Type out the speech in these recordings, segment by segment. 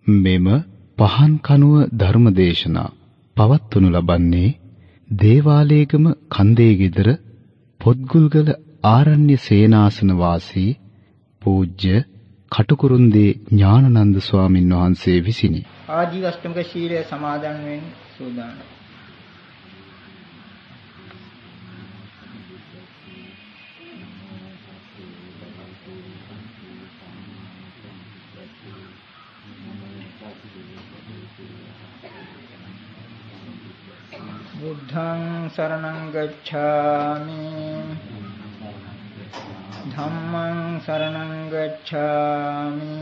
මෙම පහන් කනුව ධර්මදේශනා පවත්වනු ලබන්නේ දේවාලේගම කන්දේ ගෙදර පොත්ගුල්ගල ආරණ්‍ය සේනාසන වාසී පූජ්‍ය කටුකුරුන්දී ඥානানন্দ ස්වාමින් වහන්සේ විසිනි. ආජීවශ්‍රමක ශීලය සමාදන් වෙන්න සූදානම්. බුද්ධං සරණං ගච්ඡාමි ධම්මං සරණං ගච්ඡාමි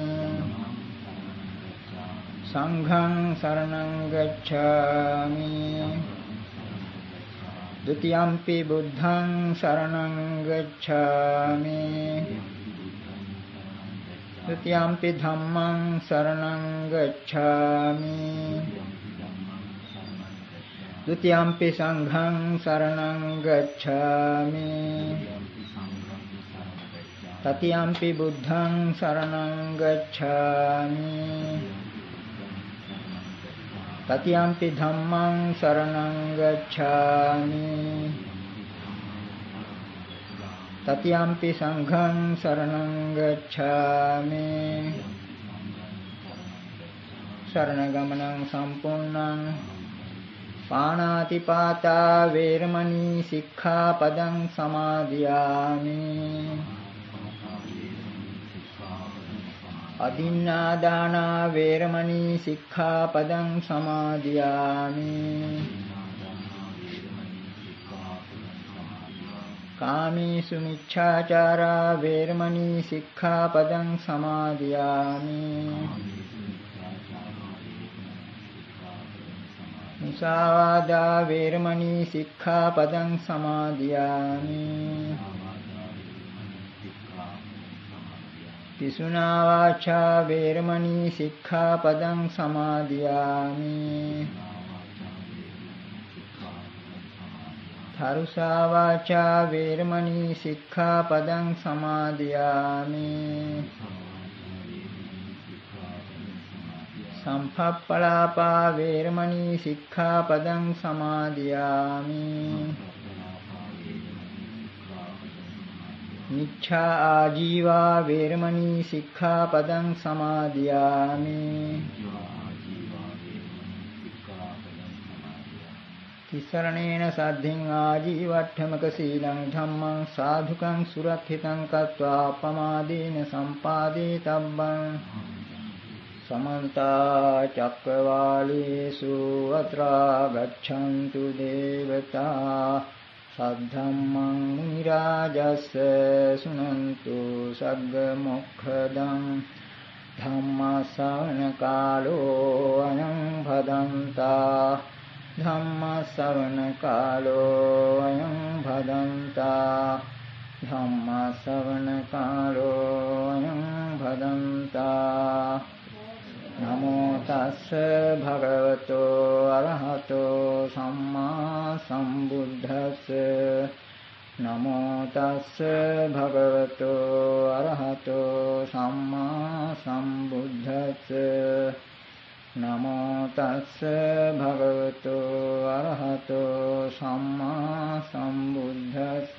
සංඝං සරණං ගච්ඡාමි ဒ ුතියම්පි බුද්ධං සරණං ගච්ඡාමි ဒ ුතියම්පි ධම්මං සරණං ගච්ඡාමි ဒ ුතියම්පි සංඝං සරණං ගච්ඡාමි තතියම්පි බුද්ධං සරණං ගච්ඡාමි තතියම්පි ධම්මං සරණං ගච්ඡාමි තතියම්පි සංඝං සරණං ගච්ඡාමි සරණ ගමනං සම්පූර්ණං පාණාතිපාතා වේරමණී සික්ඛාපදං සමාදියාමි අදින්නාදානා වේරමණී සික්ඛාපදං සමාදියාමි කාමේසු මිච්ඡාචාරා වේරමණී සික්ඛාපදං සමාදියාමි මුසාවාදා වේරමණී සික්ඛාපදං සමාදියාමි පිසුනා වාචා වේරමණී සික්ඛාපදං සමාදියාමි තරුසා වාචා වේරමණී සික්ඛාපදං සමාදියාමි සම්පප්පලාපා වේරමණී සික්ඛාපදං සමාදියාමි මිච්ඡා ආජීවා වේරමණී සික්ඛාපදං සමාදියාමි තිසරණේන සද්ධින් ආජීවට්ඨමක සීලං ධම්මං සාධුකං සුරක්ෂිතං කତ୍වා අපමාදේන සම්පාදේ තබ්බං සමන්ත චක්කවාලේසු අත්‍රා ගච්ඡන්තු දේවතා සද්ධම්මං මුනි රාජස්ස සුනන්තු සග්ග මොක්ඛදං ධම්ම ශ්‍රවණ කාලෝ අයං භදන්තා ධම්ම ශ්‍රවණ කාලෝ අයං භදන්තා ධම්ම ශ්‍රවණ කාලෝ අයං භදන්තා නමෝ තස්ස භගවතෝ අරහතෝ සම්මා සම්බුද්දස්ස නමෝ තස්ස භගවතෝ අරහතෝ සම්මා සම්බුද්දස්ස නමෝ තස්ස භගවතෝ අරහතෝ සම්මා සම්බුද්දස්ස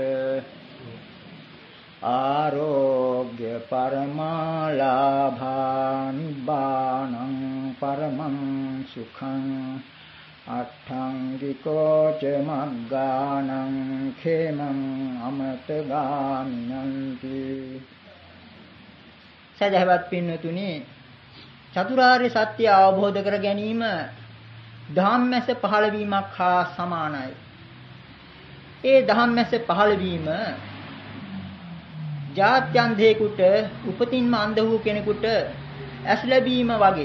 ආරෝග්‍ය පරමාලාභා නිබ්බානං පරමං සුඛං අට්ඨංගිකෝ ච මග්ගානං khemං අමතගාමිනන්ති. සදහවත් පින්වතුනි, චතුරාර්ය සත්‍ය අවබෝධ කර ගැනීම ධම්මැස පහළ වීමක් හා සමානයි. ඒ ධම්මැස පහළ වීම ජාත්‍යන්ධයෙකුට උපතින්ම අන්ධ වූ කෙනෙකුට ඇස් ලැබීම වගේ.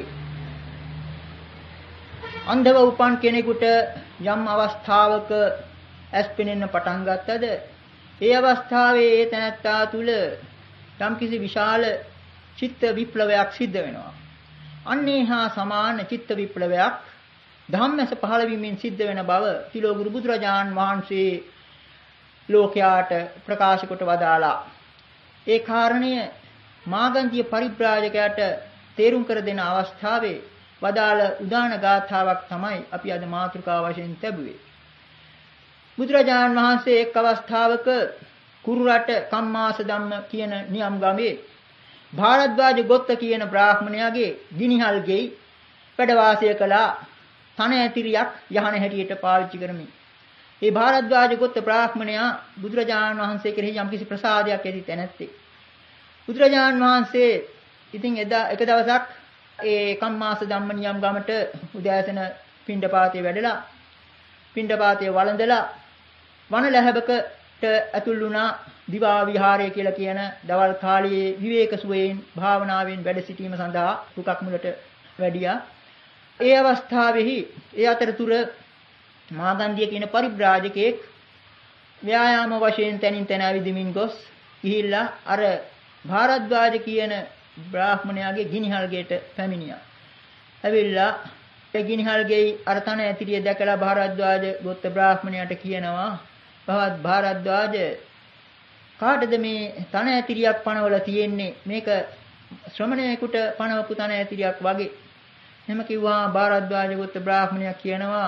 අන්ධව උපන් කෙනෙකුට යම් අවස්ථාවක ඇස් පෙනෙන්න පටන් ගත්තද ඒ අවස්ථාවේ ඒ තැනැත්තා තුල යම්කිසි විශාල චිත්ත විප්ලවයක් සිද්ධ වෙනවා. අන්නේ හා සමාන චිත්ත විප්ලවයක් ධම්මැස පහළ වීමෙන් සිද්ධ වෙන බව තිලෝගුරු බුදුරජාන් වහන්සේ ලෝකයාට ප්‍රකාශ කොට වදාලා. ඒ කාරණය මාගන්ධිය පරිබ්‍රාජකයාට තේරුම් කර දෙන අවස්ථාවේ වදාළ උදාන ගාථාවක් තමයි අපි අද මාතෘකාව වශයෙන් ලැබුවේ. බුදුරජාණන් වහන්සේ එක් අවස්ථාවක කුරුරට කම්මාස ධම්ම කියන නියම් ගමේ භාරද්වාජ ගොත්ත කියන බ්‍රාහ්මණයාගේ ගිනිහල් ගෙයි වැඩ වාසය කළා. තන ඇතිරියක් යහන හැටියට පාවිච්චි කරමින්. ඒ භාරද්වාජ ගොත්ත බ්‍රාහ්මණයා බුදුරජාණන් වහන්සේ කෙරෙහි යම්කිසි ප්‍රසාදයක් ඇති තැනැත්තේ. බුදුරජාණන් වහන්සේ ඉතින් එදා එක දවසක් ඒ කම්මාස ධම්ම නියම් ගමට උදෑසන පිණ්ඩපාතේ වැඩලා පිණ්ඩපාතේ වළඳලා වන ලැබකට ඇතුල් වුණා. දිවා විහාරය කියලා කියන දවල් කාලයේ විවේක සුවයෙන් භාවනාවෙන් වැඩ සිටීම සඳහා රුකක් මුලට වැඩියා. ඒ අවස්ථාවේහි ඒ අතරතුර මාගන්ධිය කියන පරිබ්‍රාජකෙක් ව්‍යායාම වශයෙන් තනින් තන ඇවිදිමින් ගොස් ගිහිල්ලා අර භාරද්වාජ කියන බ්‍රාහ්මණයාගේ ගිනිහල් ගෙට පැමිණියා. ඇවිල්ලා ඒ ගිනිහල් ගෙයි අර තන ඇතිරිය දැකලා භාරද්වාජ ගොත්ත බ්‍රාහ්මණයාට කියනවා භාරද්වාජ කාටද මේ තන ඇතිරියක් පනවල තියෙන්නේ? මේක ශ්‍රමණයෙකුට පනවපු තන ඇතිරියක් වගේ. එහෙම කිව්වා භාරද්වාජ ගොත්ත බ්‍රාහ්මණයා කියනවා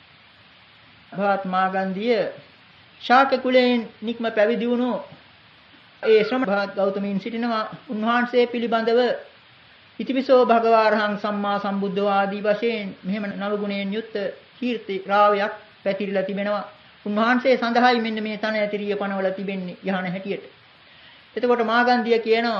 භාත් මාගන්ධිය ශාක කුලයෙන් නික්ම පැවිදි වුණු ඒ ශ්‍රමණ භාත් ගෞතමීන් සිටිනවා. උන්වහන්සේ පිළිබඳව ඉතිපිසෝ භගවාරහං සම්මා සම්බුද්ධ ආදී වශයෙන් මෙහෙම නව ගුණයෙන් යුක්ත කීර්ති රාවයක් පැතිරිලා තිබෙනවා. උන්වහන්සේ සඳහායි මෙන්න මේ තන ඇතිරිය පනවල තිබෙන්නේ යහන හැටියට. එතකොට මාගන්ධිය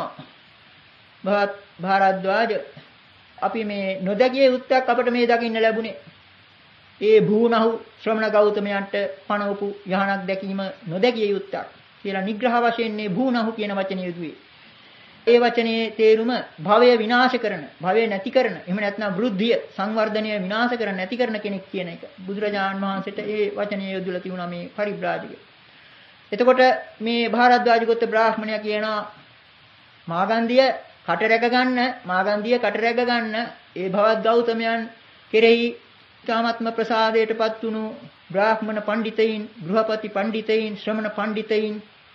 කියනවා භාරද්වාජ අපි මේ නොදැකිය යුත්තක් අපිට මේ දකින්න ලැබුණේ. ඒ භූනහු ශ්‍රමණ ගෞතමයන්ට පනවපු යහනක් දැකීම නොදැකිය යුත්තක් කියලා නිග්‍රහ වශයෙන් මේ භූනහු කියන වචනේ යොදුවේ. ඒ වචනේ තේරුම භවය විනාශ කරන, භවය නැති කරන, එහෙම නැත්නම් වෘද්ධිය, සංවර්ධනය විනාශ කරන නැති කරන කෙනෙක් කියන එක. බුදුරජාණන් වහන්සේට ඒ වචනේ යොදලා තිබුණා මේ පරිබ්‍රාජකය. එතකොට මේ භාරද්වාජ ගොත්ත බ්‍රාහ්මණයා කියනවා මාගන්ධිය කට රැක ගන්න ඒ භවත් ගෞතමයන් කෙරෙහි තාමත්ම ප්‍රසාදයටපත් වුණු බ්‍රාහ්මණ පඬිතයින්, ගෘහපති පඬිතයින්, ශ්‍රමණ පඬිතයින්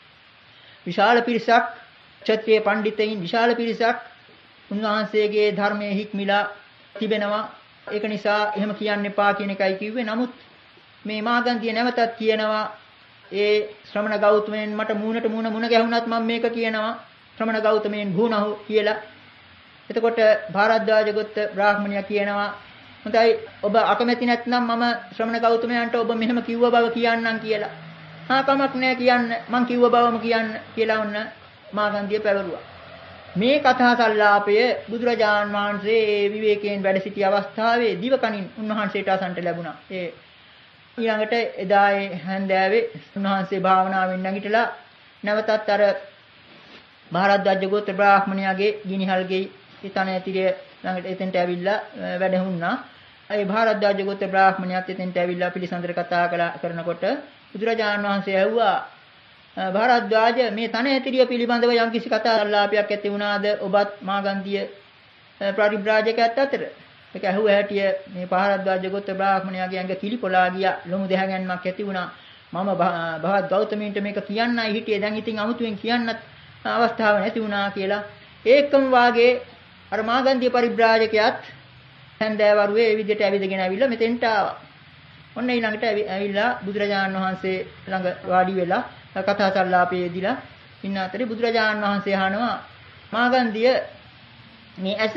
විශාල පිරිසක්, ක්ෂත්‍රීය පඬිතයින් විශාල පිරිසක් උන්වහන්සේගේ ධර්මයේ හික්මිලා තිබෙනවා. ඒක නිසා එහෙම කියන්න එපා කියන එකයි කිව්වේ. නමුත් මේ මාගන්ධිය නැවතත් කියනවා ඒ ශ්‍රමණ ගෞතමයන් මට මූණට මූණ ගැහුණත් මම මේක කියනවා ශ්‍රමණ ගෞතමයන් භූනහු කියලා. එතකොට භාරද්වාජ ගොත්ත බ්‍රාහ්මණයා කියනවා හොඳයි ඔබ අකමැති නැත්නම් මම ශ්‍රමණ ගෞතමයන්ට ඔබ මෙහෙම කිව්ව බව කියන්නම් කියලා. හා කමක් නැහැ කියන්න. මං කිව්ව බවම කියන්න කියලා වුණ මාගන්ධිය පැවරුවා. මේ කතා සංලාපය බුදුරජාන් වහන්සේ ඒ විවේකයෙන් වැඩ සිටි අවස්ථාවේ දිවකණින් උන්වහන්සේට අසන්නට ලැබුණා. ඒ ඊළඟට එදා ඒ හැන්දෑවේ උන්වහන්සේ භාවනාවෙන් නැගිටලා නැවතත් අර භාරද්වාජ ගෝත්‍ර බ්‍රාහ්මණයාගේ ගිනිහල් ගෙයි තන ඇතිරිය ළඟට එතෙන්ට ඇවිල්ලා වැඩහුණා. ඒ භාරද්වාජ ගෝත්‍ර බ්‍රාහ්මණයාත් එතෙන්ට ඇවිල්ලා පිළිසඳර කතා කරනකොට බුදුරජාණන් වහන්සේ ඇහුවා භාරද්වාජ මේ තන ඇතිරිය පිළිබඳව යම්කිසි කතා සංලාපයක් ඇති වුණාද ඔබත් මාගන්ධිය පරිබ්‍රාජකයත් අතර? ඒක ඇහුව හැටිය මේ භාරද්වාජ ගෝත්‍ර බ්‍රාහ්මණයාගේ ඇඟ කිලිපොලා ගියා. ලොමු දෙහගැන්මක් ඇති වුණා. මම භවත් ගෞතමීන්ට මේක කියන්නයි හිටියේ. දැන් ඉතින් අමුතුවෙන් කියන්නත් අවස්ථාවක් නැති වුණා කියලා. ඒකම වාගේ අර මාගන්ධිය පරිබ්‍රාජකයාත් හැන්දෑවරුවේ ඒ විදිහට ඇවිදගෙන ඇවිල්ලා මෙතෙන්ට ආවා. ඔන්න ඊළඟට ඇවිල්ලා බුදුරජාණන් වහන්සේ ළඟ වාඩි වෙලා කතා සංලාපයේදීලා ඉන්න අතරේ බුදුරජාණන් වහන්සේ අහනවා මාගන්ධිය මේ ඇස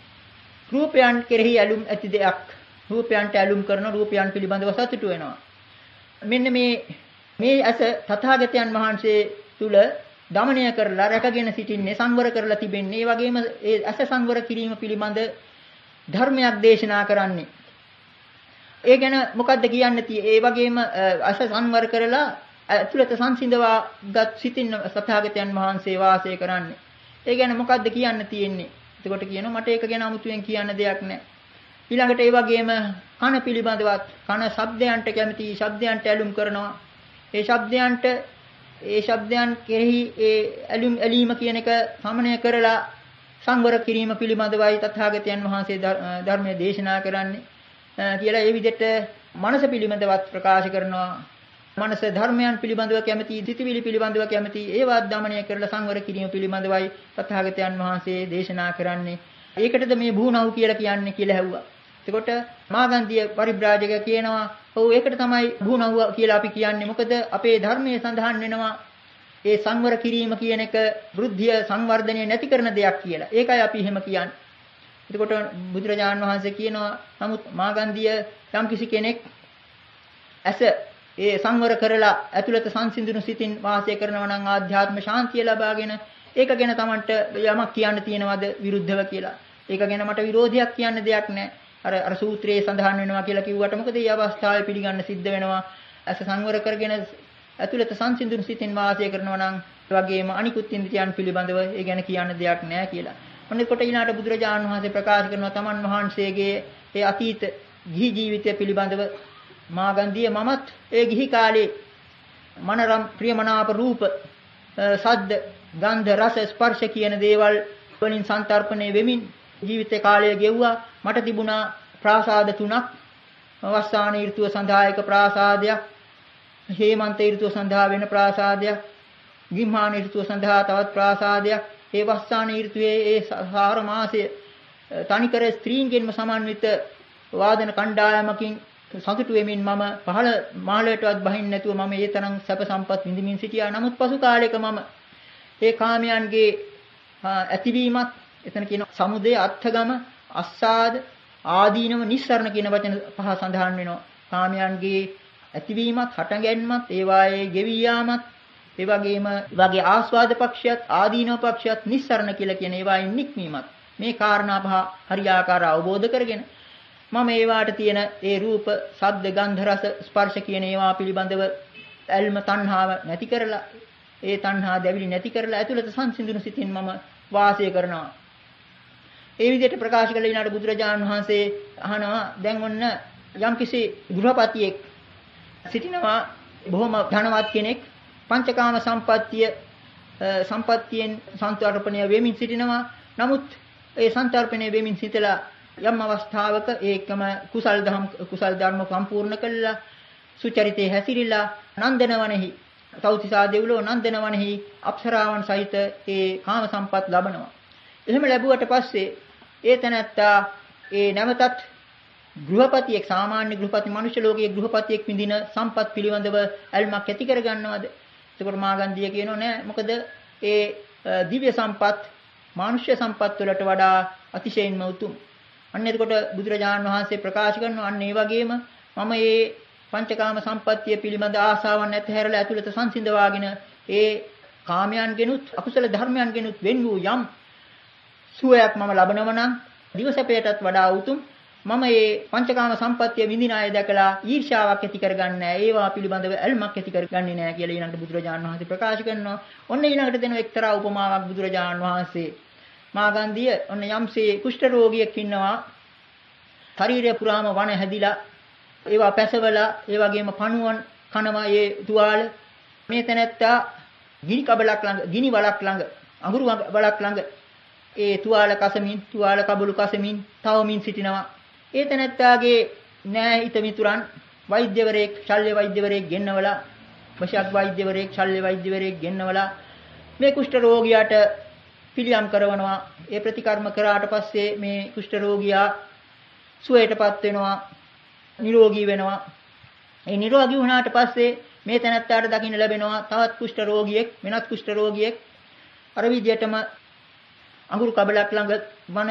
රූපයන් කෙරෙහි ඇලුම් ඇති දෙයක්. රූපයන්ට ඇලුම් කරන රූපයන් පිළිබඳව සතුටු වෙනවා. මෙන්න මේ ඇස තථාගතයන් වහන්සේ තුල දමනය කරලා රැකගෙන සිටින්නේ, සංවර කරලා තිබෙන්නේ. ඒ වගේම ඒ ඇස සංවර කිරීම පිළිබඳ ධර්මයක් දේශනා කරන්නේ. ඒ ගැන මොකද්ද කියන්න තියෙන්නේ? ඒ වගේම ඇස සංවර කරලා ඇතුළත සංසිඳවාගත් සිටින තථාගතයන් වහන්සේ වාසය කරන්නේ. ඒ ගැන මොකද්ද කියන්න තියෙන්නේ? එතකොට කියනවා මට ඒක ගැන අමුතුවෙන් කියන්න දෙයක් නැහැ. ඊළඟට ඒ වගේම කන පිළිබඳවත් කන ශබ්දයන්ට කැමති, ශබ්දයන්ට ඇලුම් කරනවා. ඒ ශබ්දයන් කෙරෙහි ඒ ඇලීම කියන එක සමනය කරලා සංවර කිරීම පිළිබඳවයි තථාගතයන් වහන්සේ ධර්මයේ දේශනා කරන්නේ කියලා ඒ විදිහට මනස පිළිබඳවත් ප්‍රකාශ කරනවා. මනස ධර්මයන් පිළිබඳව කැමති, සිතිවිලි පිළිබඳව කැමති, ඒවා දමනය කරලා සංවර කිරීම පිළිබඳවයි තථාගතයන් වහන්සේ දේශනා කරන්නේ. ඒකටද මේ භූණව් කියලා කියන්නේ කියලා හැව්වා. එතකොට මාගන්ධිය පරිබ්‍රාජක කියනවා ඔව් ඒකට තමයි භූණව් කියලා අපි කියන්නේ. මොකද අපේ ධර්මයේ සඳහන් වෙනවා ඒ සංවර කිරීම කියන එක වෘද්ධිය සංවර්ධනය නැති කරන දෙයක් කියලා. ඒකයි අපි එහෙම කියන්නේ. එතකොට බුදුරජාන් වහන්සේ කියනවා නමුත් මාගන්ධිය යම් කිසි කෙනෙක් ඇස ඒ සංවර කරලා ඇතුළත සංසිඳුණු සිතින් වාසය කරනවා නම් ආධ්‍යාත්ම ශාන්තිය ලබාගෙන ඒක ගැන Tamanට යමක් කියන්න තියෙනවද විරුද්ධව කියලා. ඒක ගැන මට විරෝධයක් කියන්න දෙයක් නැහැ. අර සූත්‍රයේ සඳහන් වෙනවා කියලා කිව්වට මොකද මේ අවස්ථාවේ පිළිගන්න සිද්ධ වෙනවා. ඇස සංවර කරගෙන ඇතුළත සංසිඳුණු සිතින් වාසය කරනවා නම් ඒ වගේම අනිකුත් ඉන්ද්‍රියන් පිළිබඳව ඒ ගැන කියන්න දෙයක් නැහැ කියලා. මොන්නේ කොට ඊළාට බුදුරජාණන් වහන්සේ ප්‍රකාශ කරනවා තමන් වහන්සේගේ ඒ අතීත ගිහි ජීවිතය පිළිබඳව මාගන්ධිය මමත් ඒ ගිහි කාලේ මනරම් ප්‍රියමනාප රූප සද්ද ගන්ධ රස ස්පර්ශ කියන දේවල් වලින් සංතරපණය වෙමින් ජීවිත කාලය ගෙවුවා. මට තිබුණා ප්‍රාසාද තුනක්. අවස්සාන ඍතුව සඳහා එක ප්‍රාසාදයක්, හේමන්ත ඍතුව සඳහා වෙන ප්‍රාසාදයක්, ගිම්හාන ඍතුව සඳහා තවත් ප්‍රාසාදයක්. ඒ වස්සාන ඍතුවේ ඒ සාර මාසයේ තනිකර ස්ත්‍රීන්ගෙන්ම සමන්විත වාදන කණ්ඩායමකින් සතුටු වෙමින් මම පහළ මාළයටවත් බහින්න නැතුව මම ඒ තරම් සැප සම්පත් විඳින්මින් සිටියා. නමුත් පසු කාලයක මම ඒ කාමයන්ගේ ඇතිවීමත් එතන කියන සමුදය අත්ථගම අස්සාද ආදීනව නිස්සරණ කියන වචන පහ සඳහන් වෙනවා. කාමයන්ගේ ඇතිවීමත් හටගැන්මත් ඒවායේ ගෙවි යාමත් ඒ වගේම වගේ ආස්වාද පක්ෂයත් ආදීනව පක්ෂයත් නිස්සරණ කියලා කියන ඒවායින් නික්මීමත් මේ කාරණා පහ හරියාකාර අවබෝධ කරගෙන මම ඒවාට තියෙන ඒ රූප, ශබ්ද, ගන්ධ, රස, ස්පර්ශ කියන ඒවා පිළිබඳව ඇල්ම තණ්හාව නැති කරලා ඒ තණ්හා දැවිලි නැති කරලා ඇතුළත සංසිඳුණු සිතින් මම වාසය කරනවා. ඒ විදිහට ප්‍රකාශ කළ ඊළාට බුදුරජාණන් වහන්සේ අහනවා දැන් ඔන්න යම්කිසි ගෘහපතියෙක් සිටිනවා බොහොම ධනවත් කෙනෙක් පංචකාම සම්පත්තියෙන් සන්තරපණය වෙමින් සිටිනවා. නමුත් ඒ සන්තරපණය වෙමින් සිටලා යම් අවස්ථාවක ඒකම කුසල් ධර්ම සම්පූර්ණ කළා සුචරිතේ හැසිරීලා නන්දනවනෙහි තෞතිසා දෙව්ලෝ නන්දනවනෙහි අප්සරාවන් සහිත ඒ කාම සම්පත් ලබනවා. එහෙම ලැබුවට පස්සේ ඒ තැනැත්තා ඒ නැවතත් ගෘහපතියෙක් සාමාන්‍ය ගෘහපති මනුෂ්‍ය ලෝකයේ ගෘහපතියෙක් විඳින සම්පත් පිළිබඳව ඇල්මක් ඇති කර ගන්නවද? ඒකට මාගන්ධිය කියනෝ නෑ. මොකද ඒ දිව්‍ය සම්පත් මනුෂ්‍ය සම්පත් වලට වඩා අතිශයින්ම උතුම්. අන්න එතකොට බුදුරජාණන් වහන්සේ ප්‍රකාශ කරනවා අන්න ඒ වගේම මම මේ පංචකාම සම්පත්තිය පිළිබඳ ආසාවන් නැතහැරලා ඇතුළත සංසිඳවාගෙන ඒ කාමයන්ගෙනුත් අකුසල ධර්මයන්ගෙනුත් වෙන් වූ යම් සුවයක් මම ලබනවා නම් දිවසපයටත් වඩා උතුම්. මම මේ පංචකාම සම්පත්තිය විඳින අය දැකලා ඊර්ෂ්‍යාවක් ඇති කරගන්නේ නැහැ. ඒවා පිළිබඳව ඇල්මක් ඇති කරගන්නේ නැහැ කියලා ඊළඟට බුදුරජාණන් වහන්සේ ප්‍රකාශ කරනවා. ඔන්න ඊළඟට දෙන එක්තරා උපමාවක් බුදුරජාණන් වහන්සේ මාගන්ධිය ඔන්න යම්සේ කුෂ්ඨ රෝගියෙක් ඉන්නවා. ශරීරය පුරාම වණ හැදිලා ඒවා පැසවලා ඒ වගේම පණුවන් කනවා ඒ තුවාල මේ තැනැත්තා ගිනි කබලක් ළඟ ගිනි වලක් ළඟ අඟුරු වලක් ළඟ ඒ තුවාල කසමින් තුවාල කබළු කසමින් තවමින් සිටිනවා. ඒ තැනැත්තාගේ නෑ හිත මිතුරන් වෛද්‍යවරයෙක් ශල්‍ය වෛද්‍යවරයෙක් ගෙන්නවලා වශයක් වෛද්‍යවරයෙක් ශල්‍ය වෛද්‍යවරයෙක් ගෙන්නවලා මේ කුෂ්ඨ රෝගියාට පිළියම් කරනවා. ඒ ප්‍රතිකර්ම කරාට පස්සේ මේ කුෂ්ඨ රෝගියා සුවයටපත් වෙනවා, නිරෝගී වෙනවා. ඒ නිරෝගී වුණාට පස්සේ මේ තැනැත්තාට දකින්න ලැබෙනවා තවත් කුෂ්ඨ රෝගියෙක්, වෙනත් කුෂ්ඨ රෝගියෙක් අර විදියටම අඟුරු කබලක් ළඟ වන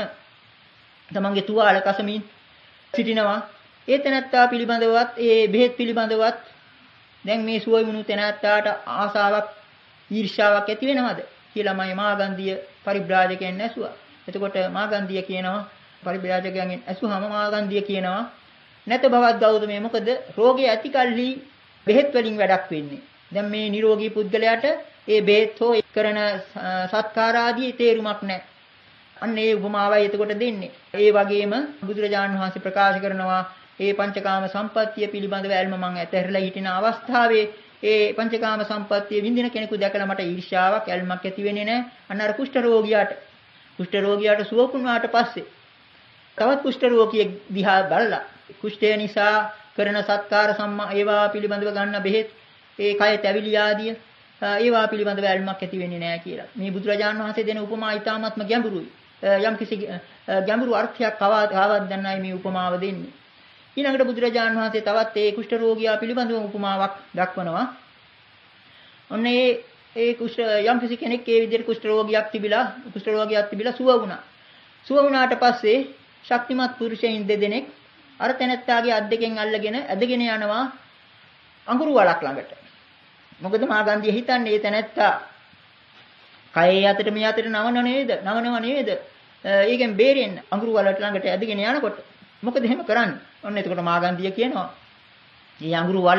තමන්ගේ තුවාල කසමින් සිටිනවා. ඒ තැනැත්තා පිළිබඳවත් ඒ බෙහෙත් පිළිබඳවත් දැන් මේ සුවය වුණු තැනැත්තාට ආසාවක්, ඊර්ෂ්‍යාවක් ඇති වෙනවද කියලා මම මාගන්ධිය පරිබ්‍රාජකයන් ඇසුවා. එතකොට මාගන්ධිය කියනවා පරිබ්‍රාජකයන්ගෙන් ඇසුවාම මාගන්ධිය කියනවා නැත බවත් ගෞතමයේ මොකද රෝගය ඇති කල්හි බෙහෙත් වලින් වැඩක් වෙන්නේ. දැන් මේ නිරෝගී පුද්ගලයාට ඒ බෙහෙත් හෝ කරන සත්කාර ආදී තේරුමක් නැහැ. අන්න ඒ උපමාවයි එතකොට දෙන්නේ. ඒ වගේම බුදුරජාණන් වහන්සේ ප්‍රකාශ කරනවා මේ පංචකාම සම්පත්තිය පිළිබඳව ඇල්ම මම ඇතහැරලා හිටින අවස්ථාවේ ඒ පංචකාම සම්පත්තිය විඳින කෙනෙකු දැකලා මට ඊර්ෂ්‍යාවක් ඇල්මක් ඇති වෙන්නේ නැහැ. අන්න අර කුෂ්ඨ රෝගියාට සුව වුණාට පස්සේ තවත් කුෂ්ඨ රෝගියෙක් දිහා බලලා කුෂ්ඨය නිසා කරන සත්කාර සම්මා ඒවා පිළිබඳව ගන්න බෙහෙත් ඒ කය තැවිලි ආදිය ඒවා පිළිබඳව ඇල්මක් ඇති වෙන්නේ නැහැ කියලා. මේ බුදුරජාණන් වහන්සේ දෙන උපමා ඊ타ත්ම ගැඹුරුයි. යම් කිසි ගැඹුරු අර්ථයක් ආවද්දන්නයි මේ උපමාව දෙන්නේ. ඊළඟට බුදුරජාණන් වහන්සේ තවත් ඒ කුෂ්ඨ රෝගියා පිළිබඳව උපමාවක් දක්වනවා. ඔන්න ඒ යම් කිසි කෙනෙක් ඒ විදිහට කුෂ්ඨ රෝගියක් තිබිලා සුව වුණා. සුව වුණාට පස්සේ ශක්තිමත් පුරුෂයන් දෙදෙනෙක් අර තැනැත්තාගේ අත් දෙකෙන් අල්ලගෙන ඇදගෙන යනවා අඟුරු වලක් ළඟට. මොකද මාගන්ධිය හිතන්නේ ඒ තැනැත්තා කයේ අතට මේ අතට නවනව නේද? ඒකෙන් බේරෙන්න අඟුරු වලට ළඟට ඇදගෙන යනකොට මොකද එහෙම කරන්නේ? ඔන්න එතකොට මාගන්ධිය කියනවා මේ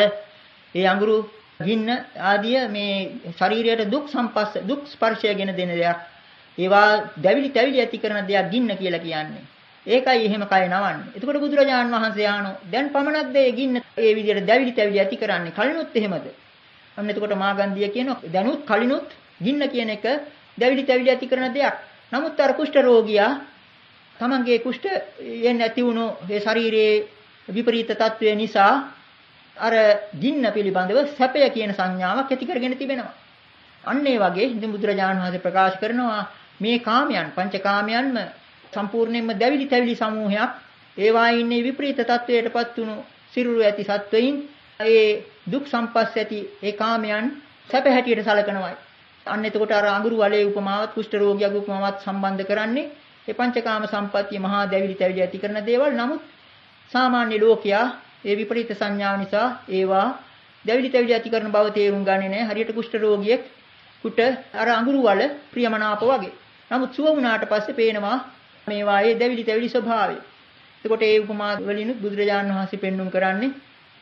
අඟුරු ගින්න ආදිය මේ ශරීරයට දුක් ස්පර්ශය ගෙන දෙන දෙයක්. ඒවා දැවිලි තැවිලි ඇති කරන දෙයක් ගින්න කියලා කියන්නේ. ඒකයි එහෙම කය නවන්නේ. එතකොට බුදුරජාණන් වහන්සේ ආනෝ දැන් පමණක්ද ඒ ගින්න ඒ විදිහට දැවිලි තැවිලි ඇති කරන්නේ? කලිනුත් එහෙමද? අන්න එතකොට මාගන්ධිය කියනවා දැනුත් කලිනුත් ගින්න කියන එක දැවිලි තැවිලි ඇති කරන දෙයක්. නමුත් අර කුෂ්ඨ රෝගියා තමන්ගේ කුෂ්ඨයෙන් ඇති වුණු ඒ ශරීරයේ විපරීත තත්වය නිසා අර ගින්න පිළිබඳව සැපය කියන සංඥාවක් ඇති කරගෙන තිබෙනවා. අන්න ඒ වගේ ඉතින් බුදුරජාණන් වහන්සේ ප්‍රකාශ කරනවා මේ කාමයන් පංචකාමයන්ම සම්පූර්ණයෙන්ම දැවිලි තැවිලි සමූහයක්. ඒවායින් ඉන්නේ විපරීත තත්වයටපත් වුණු සිරුරු ඇති සත්වයින් ඒ දුක් සම්පස් ඇති ඒ කාමයන් සැප හැටියට සලකනවායි. අන්න එතකොට අර අඟුරු වලේ උපමාවත් කුෂ්ඨ රෝගියාගේ උපමාවත් සම්බන්ධ කරන්නේ ඒ පංචකාම සම්පත්තිය මහා දැවිලි තැවිලි ඇති කරන දේවල්. නමුත් සාමාන්‍ය ලෝකයා ඒ විපරීත සංඥාව නිසා ඒවා දැවිලි තැවිලි ඇති කරන බව තේරුම් ගන්නේ නැහැ. හරියට කුෂ්ඨ රෝගියෙක් කුට අර අඟුරු වල ප්‍රියමනාප වගේ. නමුත් සුව වුණාට පස්සේ පේනවා මේවායේ දැවිලි තැවිලි ස්වභාවය. එතකොට ඒ උපමා වලින් බුදුරජාණන් වහන්සේ පෙන්눔 කරන්නේ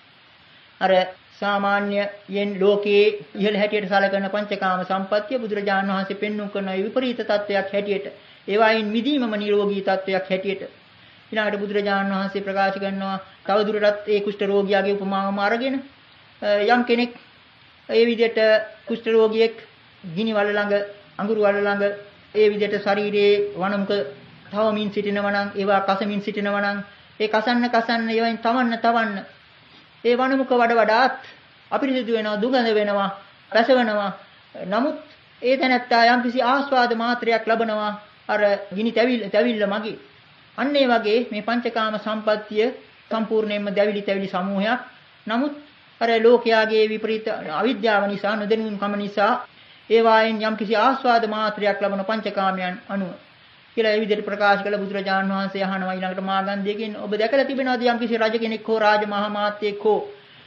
අර සාමාන්‍යයෙන් ලෝකයේ ඉහළ හැටියට සැලකෙන පංචකාම සම්පත්තිය බුදුරජාණන් වහන්සේ පෙන්눔 කරන විපරීත තත්වයක් හැටියට ඒවායින් මිදීමම නිරෝගී තත්වයක් හැටියට ඊළඟට බුදුරජාණන් වහන්සේ ප්‍රකාශ කරනවා තවදුරටත් ඒ කුෂ්ඨ රෝගියාගේ උපමාවම අරගෙන යම් කෙනෙක් ඒ විදිහට කුෂ්ඨ රෝගියෙක් ගිනි වල ළඟ අඟුරු වල ළඟ ඒ විදිහට ශරීරයේ වනමුක තවමින් සිටිනවා නම් ඒවා කසමින් සිටිනවා නම් ඒ කසන්න ඒවෙන් තවන්න ඒ වනමුක වඩාත් අපිරිසිදු වෙනවා දුගඳ වෙනවා රසවනවා. නමුත් ඒ තැනත්තා යම්කිසි ආස්වාද මාත්‍රයක් ලබනවා අර ගිනි තැවිල්ල මගේ. අන්න ඒ වගේ මේ පංචකාම සම්පත්තිය සම්පූර්ණයෙන්ම දැවිලි තැවිලි සමූහයක්. නමුත් අර ලෝකයාගේ විපරීත අවිද්‍යාව නිසා නොදැනුම්කම නිසා ඒ වායින් යම්කිසි ආස්වාද මාත්‍රයක් ලබන පංචකාමයන් අනුව කියලා ඒ විදිහට ප්‍රකාශ කළ බුදුරජාණන් වහන්සේ අහනවා ඊළඟට මාගන්ධියකින් ඔබ දැකලා තිබෙනවද යම්කිසි රජ කෙනෙක් හෝ රාජ මහා මාත්‍යෙක් හෝ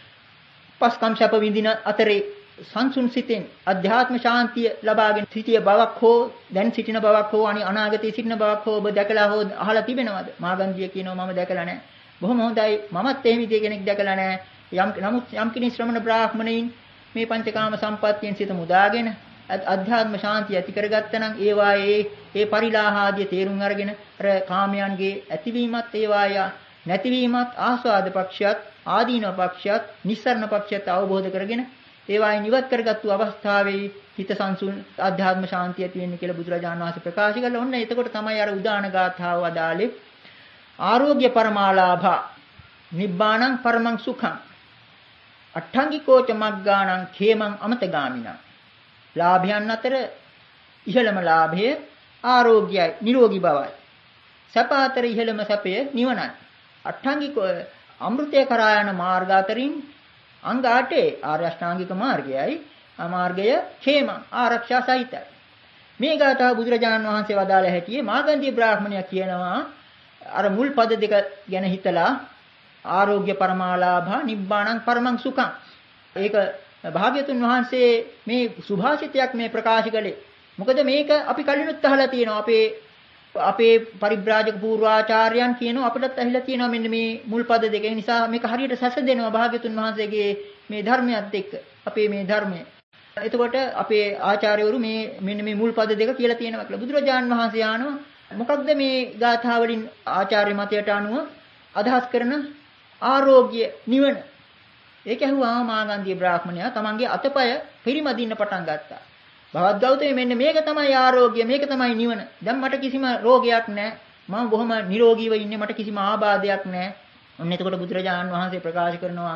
පස්කම් ශප විඳින අතරේ සංසුන් සිතෙන් අධ්‍යාත්ම ශාන්තිය ලබාගෙන සිටිය බවක් හෝ දැන් සිටින බවක් හෝ අනාගතයේ සිටින බවක් හෝ ඔබ දැකලා හෝ අහලා තිබෙනවද? මාගන්ධිය කියනවා මම දැකලා නැහැ. බොහොම හොඳයි මමත් එහෙම විදිය කෙනෙක් දැකලා නැහැ. නමුත් යම් කෙනෙක් ශ්‍රමණ බ්‍රාහ්මණයින් මේ පංචකාම සම්පත්තියෙන් සිත මුදාගෙන අධ්‍යාත්ම ශාන්තිය ඇති කරගත්තා නම් ඒවායේ ඒ පරිලාහාදී තේරුම් අරගෙන අර කාමයන්ගේ ඇතිවීමත් ඒවාය නැතිවීමත් ආස්වාද පක්ෂයත් ආදීනව පක්ෂයත් නිස්සරණ පක්ෂයත් අවබෝධ කරගෙන ඒවායින් ඉවත් කරගත්තු අවස්ථාවේ හිත සංසුන් ආධ්‍යාත්ම ශාන්තිය ඇති වෙන්නේ කියලා බුදුරජාණන් වහන්සේ ප්‍රකාශ කළා. ඔන්න එතකොට තමයි අර උදාන ගාථාව වදාලේ ආරෝග්‍ය පරමාලාභා නිබ්බාණං පරමං සුඛං අට්ඨංගිකෝච මග්ගාණං khemං අමතගාමිනං. ලාභයන් අතර ඉහළම ලාභය ආරෝග්‍යයි නිරෝගී බවයි. සැප අතර ඉහළම සැපය නිවනයි. අට්ඨංගික අමෘතය කරා යන මාර්ග අතරින් අංග 8 ආර්ය අෂ්ටාංගික මාර්ගයයි මාර්ගය khemං ආරක්ෂා සහිතයි. මේ ගාථා බුදුරජාණන් වහන්සේ වදාළ හැටියේ මාගන්ධී බ්‍රාහ්මණයා කියනවා අර මුල් පද දෙක ගැන හිතලා ආරෝග්‍ය පරමාලාභා නිබ්බාණං පරමං සුඛං. ඒක භාග්‍යතුන් වහන්සේ මේ සුභාෂිතයක් මේ ප්‍රකාශ කළේ. මොකද මේක අපි කලිනුත් අහලා තියෙනවා. අපේ පරිබ්‍රාජක පූර්වාචාර්යයන් කියනවා අපිටත් ඇහිලා තියෙනවා මෙන්න මේ මුල් පද දෙක. ඒ නිසා මේක හරියට සැසඳෙනවා භාග්‍යතුන් වහන්සේගේ මේ ධර්මයත් එක්ක. අපේ මේ ධර්මය. එතකොට අපේ ආචාර්යවරු මේ මෙන්න මේ මුල් පද දෙක කියලා තියෙනවා කියලා. බුදුරජාණන් වහන්සේ ආනවා මොකක්ද මේ ගාථා වලින් ආචාර්ය මතයට අනුව අදහස් කරන ආරෝග්‍ය නිවන. ඒක ඇහුවා මාගන්ධී බ්‍රාහ්මණයා තමන්ගේ අතපය පිරිමදින්න පටන් ගත්තා. භවත් ගෞතමී මෙන්න මේක තමයි ආරෝග්‍ය මේක තමයි නිවන. දැන් මට කිසිම රෝගයක් නැහැ. මම බොහොම නිරෝගීව ඉන්නේ මට කිසිම ආබාධයක් නැහැ. ඔන්න එතකොට බුදුරජාණන් වහන්සේ ප්‍රකාශ කරනවා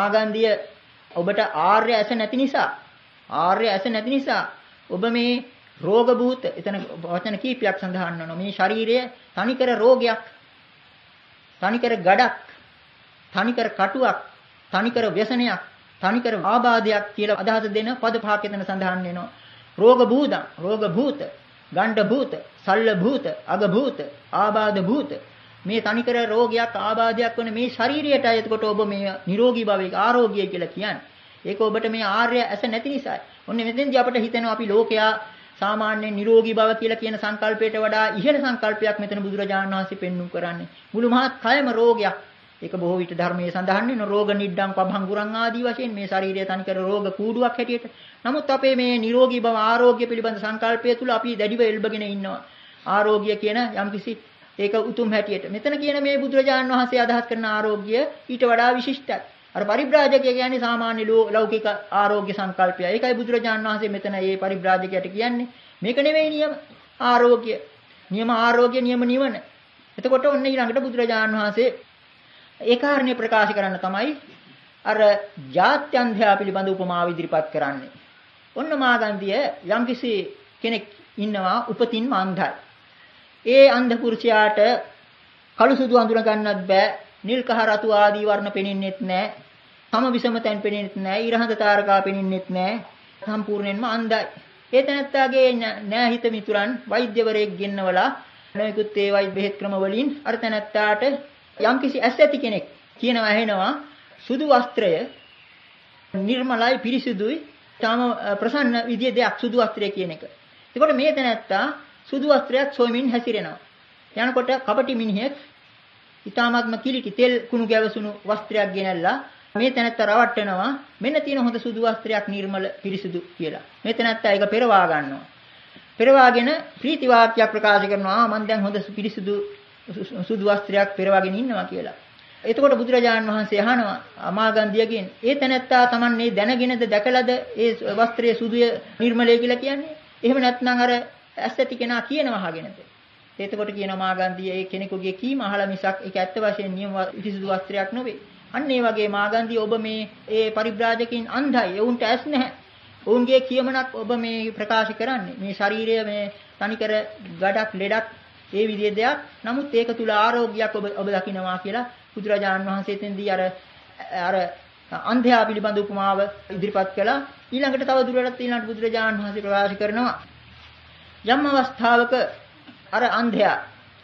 මාගන්ධිය ඔබට ආර්ය ඇස නැති නිසා ඔබ මේ රෝග භූත එතන වචන කීපයක් සඳහන් වෙනවා. මේ ශරීරය තනිකර රෝගයක්, තනිකර ගඩක්, තනිකර කටුවක්, තනිකර ව්‍යසනයක්, තනිකර ආබාධයක් කියලා අදහස දෙන පද පහක් එතන සඳහන් වෙනවා. රෝග භූතං, රෝග භූත, ගණ්ඩ භූත, සල්ල භූත, අග භූත, ආබාධ භූත. මේ තනිකර රෝගයක් ආබාධයක් වන මේ ශරීරයටයි එතකොට ඔබ මේ නිරෝගී භවයක ආරෝග්‍යය කියලා කියන්නේ. ඒක ඔබට මේ ආර්ය ඇස නැති නිසායි. ඔන්න මෙතෙන්දී අපිට හිතෙනවා අපි ලෝකයා සාමාන්‍ය නිරෝගී භව කියලා කියන සංකල්පයට වඩා ඉහළ සංකල්පයක් මෙතන බුදුරජාණන් වහන්සේ පෙන්වු කරන්නේ. මුළු මහත් කයම රෝගයක්. ඒක බොහෝ විට ධර්මයේ සඳහන් වෙන රෝග නිඩ්ඩම් පභංගුරං ආදී වශයෙන් මේ ශරීරය තනිකර රෝග කූඩුවක් හැටියට. නමුත් අපේ මේ නිරෝගී භව ආරෝග්‍ය පිළිබඳ සංකල්පය තුල අපි දැඩිව එල්බගෙන ඉන්නවා. ආරෝග්‍ය කියන යම්කිසි ඒක උතුම් හැටියට. මෙතන කියන මේ බුදුරජාණන් වහන්සේ අදහස් කරන ආරෝග්‍ය ඊට වඩා විශිෂ්ටයි. අර පරිබ්‍රාජකය කියන්නේ සාමාන්‍ය ලෞකික ආරෝග්‍ය සංකල්පය. ඒකයි බුදුරජාණන් වහන්සේ මෙතන මේ පරිබ්‍රාජකයට කියන්නේ. මේක නෙවෙයි නියම ආරෝග්‍ය. නියම ආරෝග්‍ය නියම නිවන. එතකොට ඔන්න ඊළඟට බුදුරජාණන් වහන්සේ ඒ කාරණේ ප්‍රකාශ කරන්න තමයි අර ජාත්‍යන්ධයා පිළිබඳ උපමාව ඉදිරිපත් කරන්නේ. ඔන්න මාගන්ධිය යම්කිසි කෙනෙක් ඉන්නවා උපතින්ම අන්ධයි. ඒ අන්ධ පුරුෂයාට කළු සුදු අඳුන ගන්නත් බෑ. නිල් කහ රතු ආදී වර්ණ පෙනෙන්නෙත් නෑ. සම විසම තැන් පෙනෙන්නෙත් නෑ. ඊරහඳ තාරකා පෙනෙන්නෙත් නෑ. සම්පූර්ණයෙන්ම අන්ධයි. ඒ තැනත්තාගේ නෑහිත මිතුරන් වෛද්‍යවරයෙක් ගෙන්නවලා නොයෙකුත් ඒ වෛද්‍ය බෙහෙත් ක්‍රම වලින් අර තැනත්තාට යම්කිසි ඇස් ඇති කෙනෙක් කියනවා ඇහෙනවා සුදු වස්ත්‍රය නිර්මලයි පිරිසිදුයි තාම ප්‍රසන්න විදිය දෙයක් සුදු වස්ත්‍රය කියන එක. ඒකට මේ තැනත්තා සුදු වස්ත්‍රයක් සොයමින් හැසිරෙනවා. යනකොට කපටි මිනිහෙක් ඊ타මාත්ම කිලිටි තෙල් කුණු ගැවසුණු වස්ත්‍රයක් ගෙනල්ලා මේ තැනත්තා රවට්ටනවා. මෙන්න තියෙන හොඳ සුදු වස්ත්‍රයක් නිර්මල පිරිසිදු කියලා. මේ තැනත්තා ඒක පෙරවා ගන්නවා. පෙරවාගෙන ප්‍රීති වාක්‍යයක් ප්‍රකාශ කරනවා. මම දැන් හොඳ පිරිසිදු සුදු වස්ත්‍රයක් පෙරවාගෙන ඉන්නවා කියලා. එතකොට බුදුරජාණන් වහන්සේ අහනවා අමාගන්ධියගෙන් ඒ තැනැත්තා Tamanne දැනගෙනද දැකලාද ඒ වස්ත්‍රයේ සුදුය නිර්මලයි කියලා කියන්නේ? එහෙම නැත්නම් අර ඇස් ඇති කෙනා කියනවා අහගෙනද? එතකොට කියනවා මාගන්ධිය ඒ කෙනෙකුගේ කීම අහලා මිසක් ඒක ඇත්ත වශයෙන් නියම පිරිසිදු වස්ත්‍රයක් නෙවෙයි. අන්න ඒ වගේ මාගන්ධිය ඔබ මේ ඒ පරිබ්‍රාජකින් අන්ධයි. ඒුන්ට ඇස් නැහැ. ඔවුන්ගේ කියමනක් ඔබ මේ ප්‍රකාශ කරන්නේ. මේ ශරීරය මේ තනිකර ගඩක් ලෙඩක් ඒ විදිහේ දෙයක්. නමුත් ඒක තුල ආරෝග්‍යයක් ඔබ දකිනවා කියලා බුදුරජාණන් වහන්සේ තෙන්දී අර අන්ධයා පිළිබඳ උපමාව ඉදිරිපත් කළා. ඊළඟට තව දුරටත් ඊළඟට බුදුරජාණන් වහන්සේ ප්‍රකාශ කරනවා යම් අවස්ථාවක අර අන්ධයාට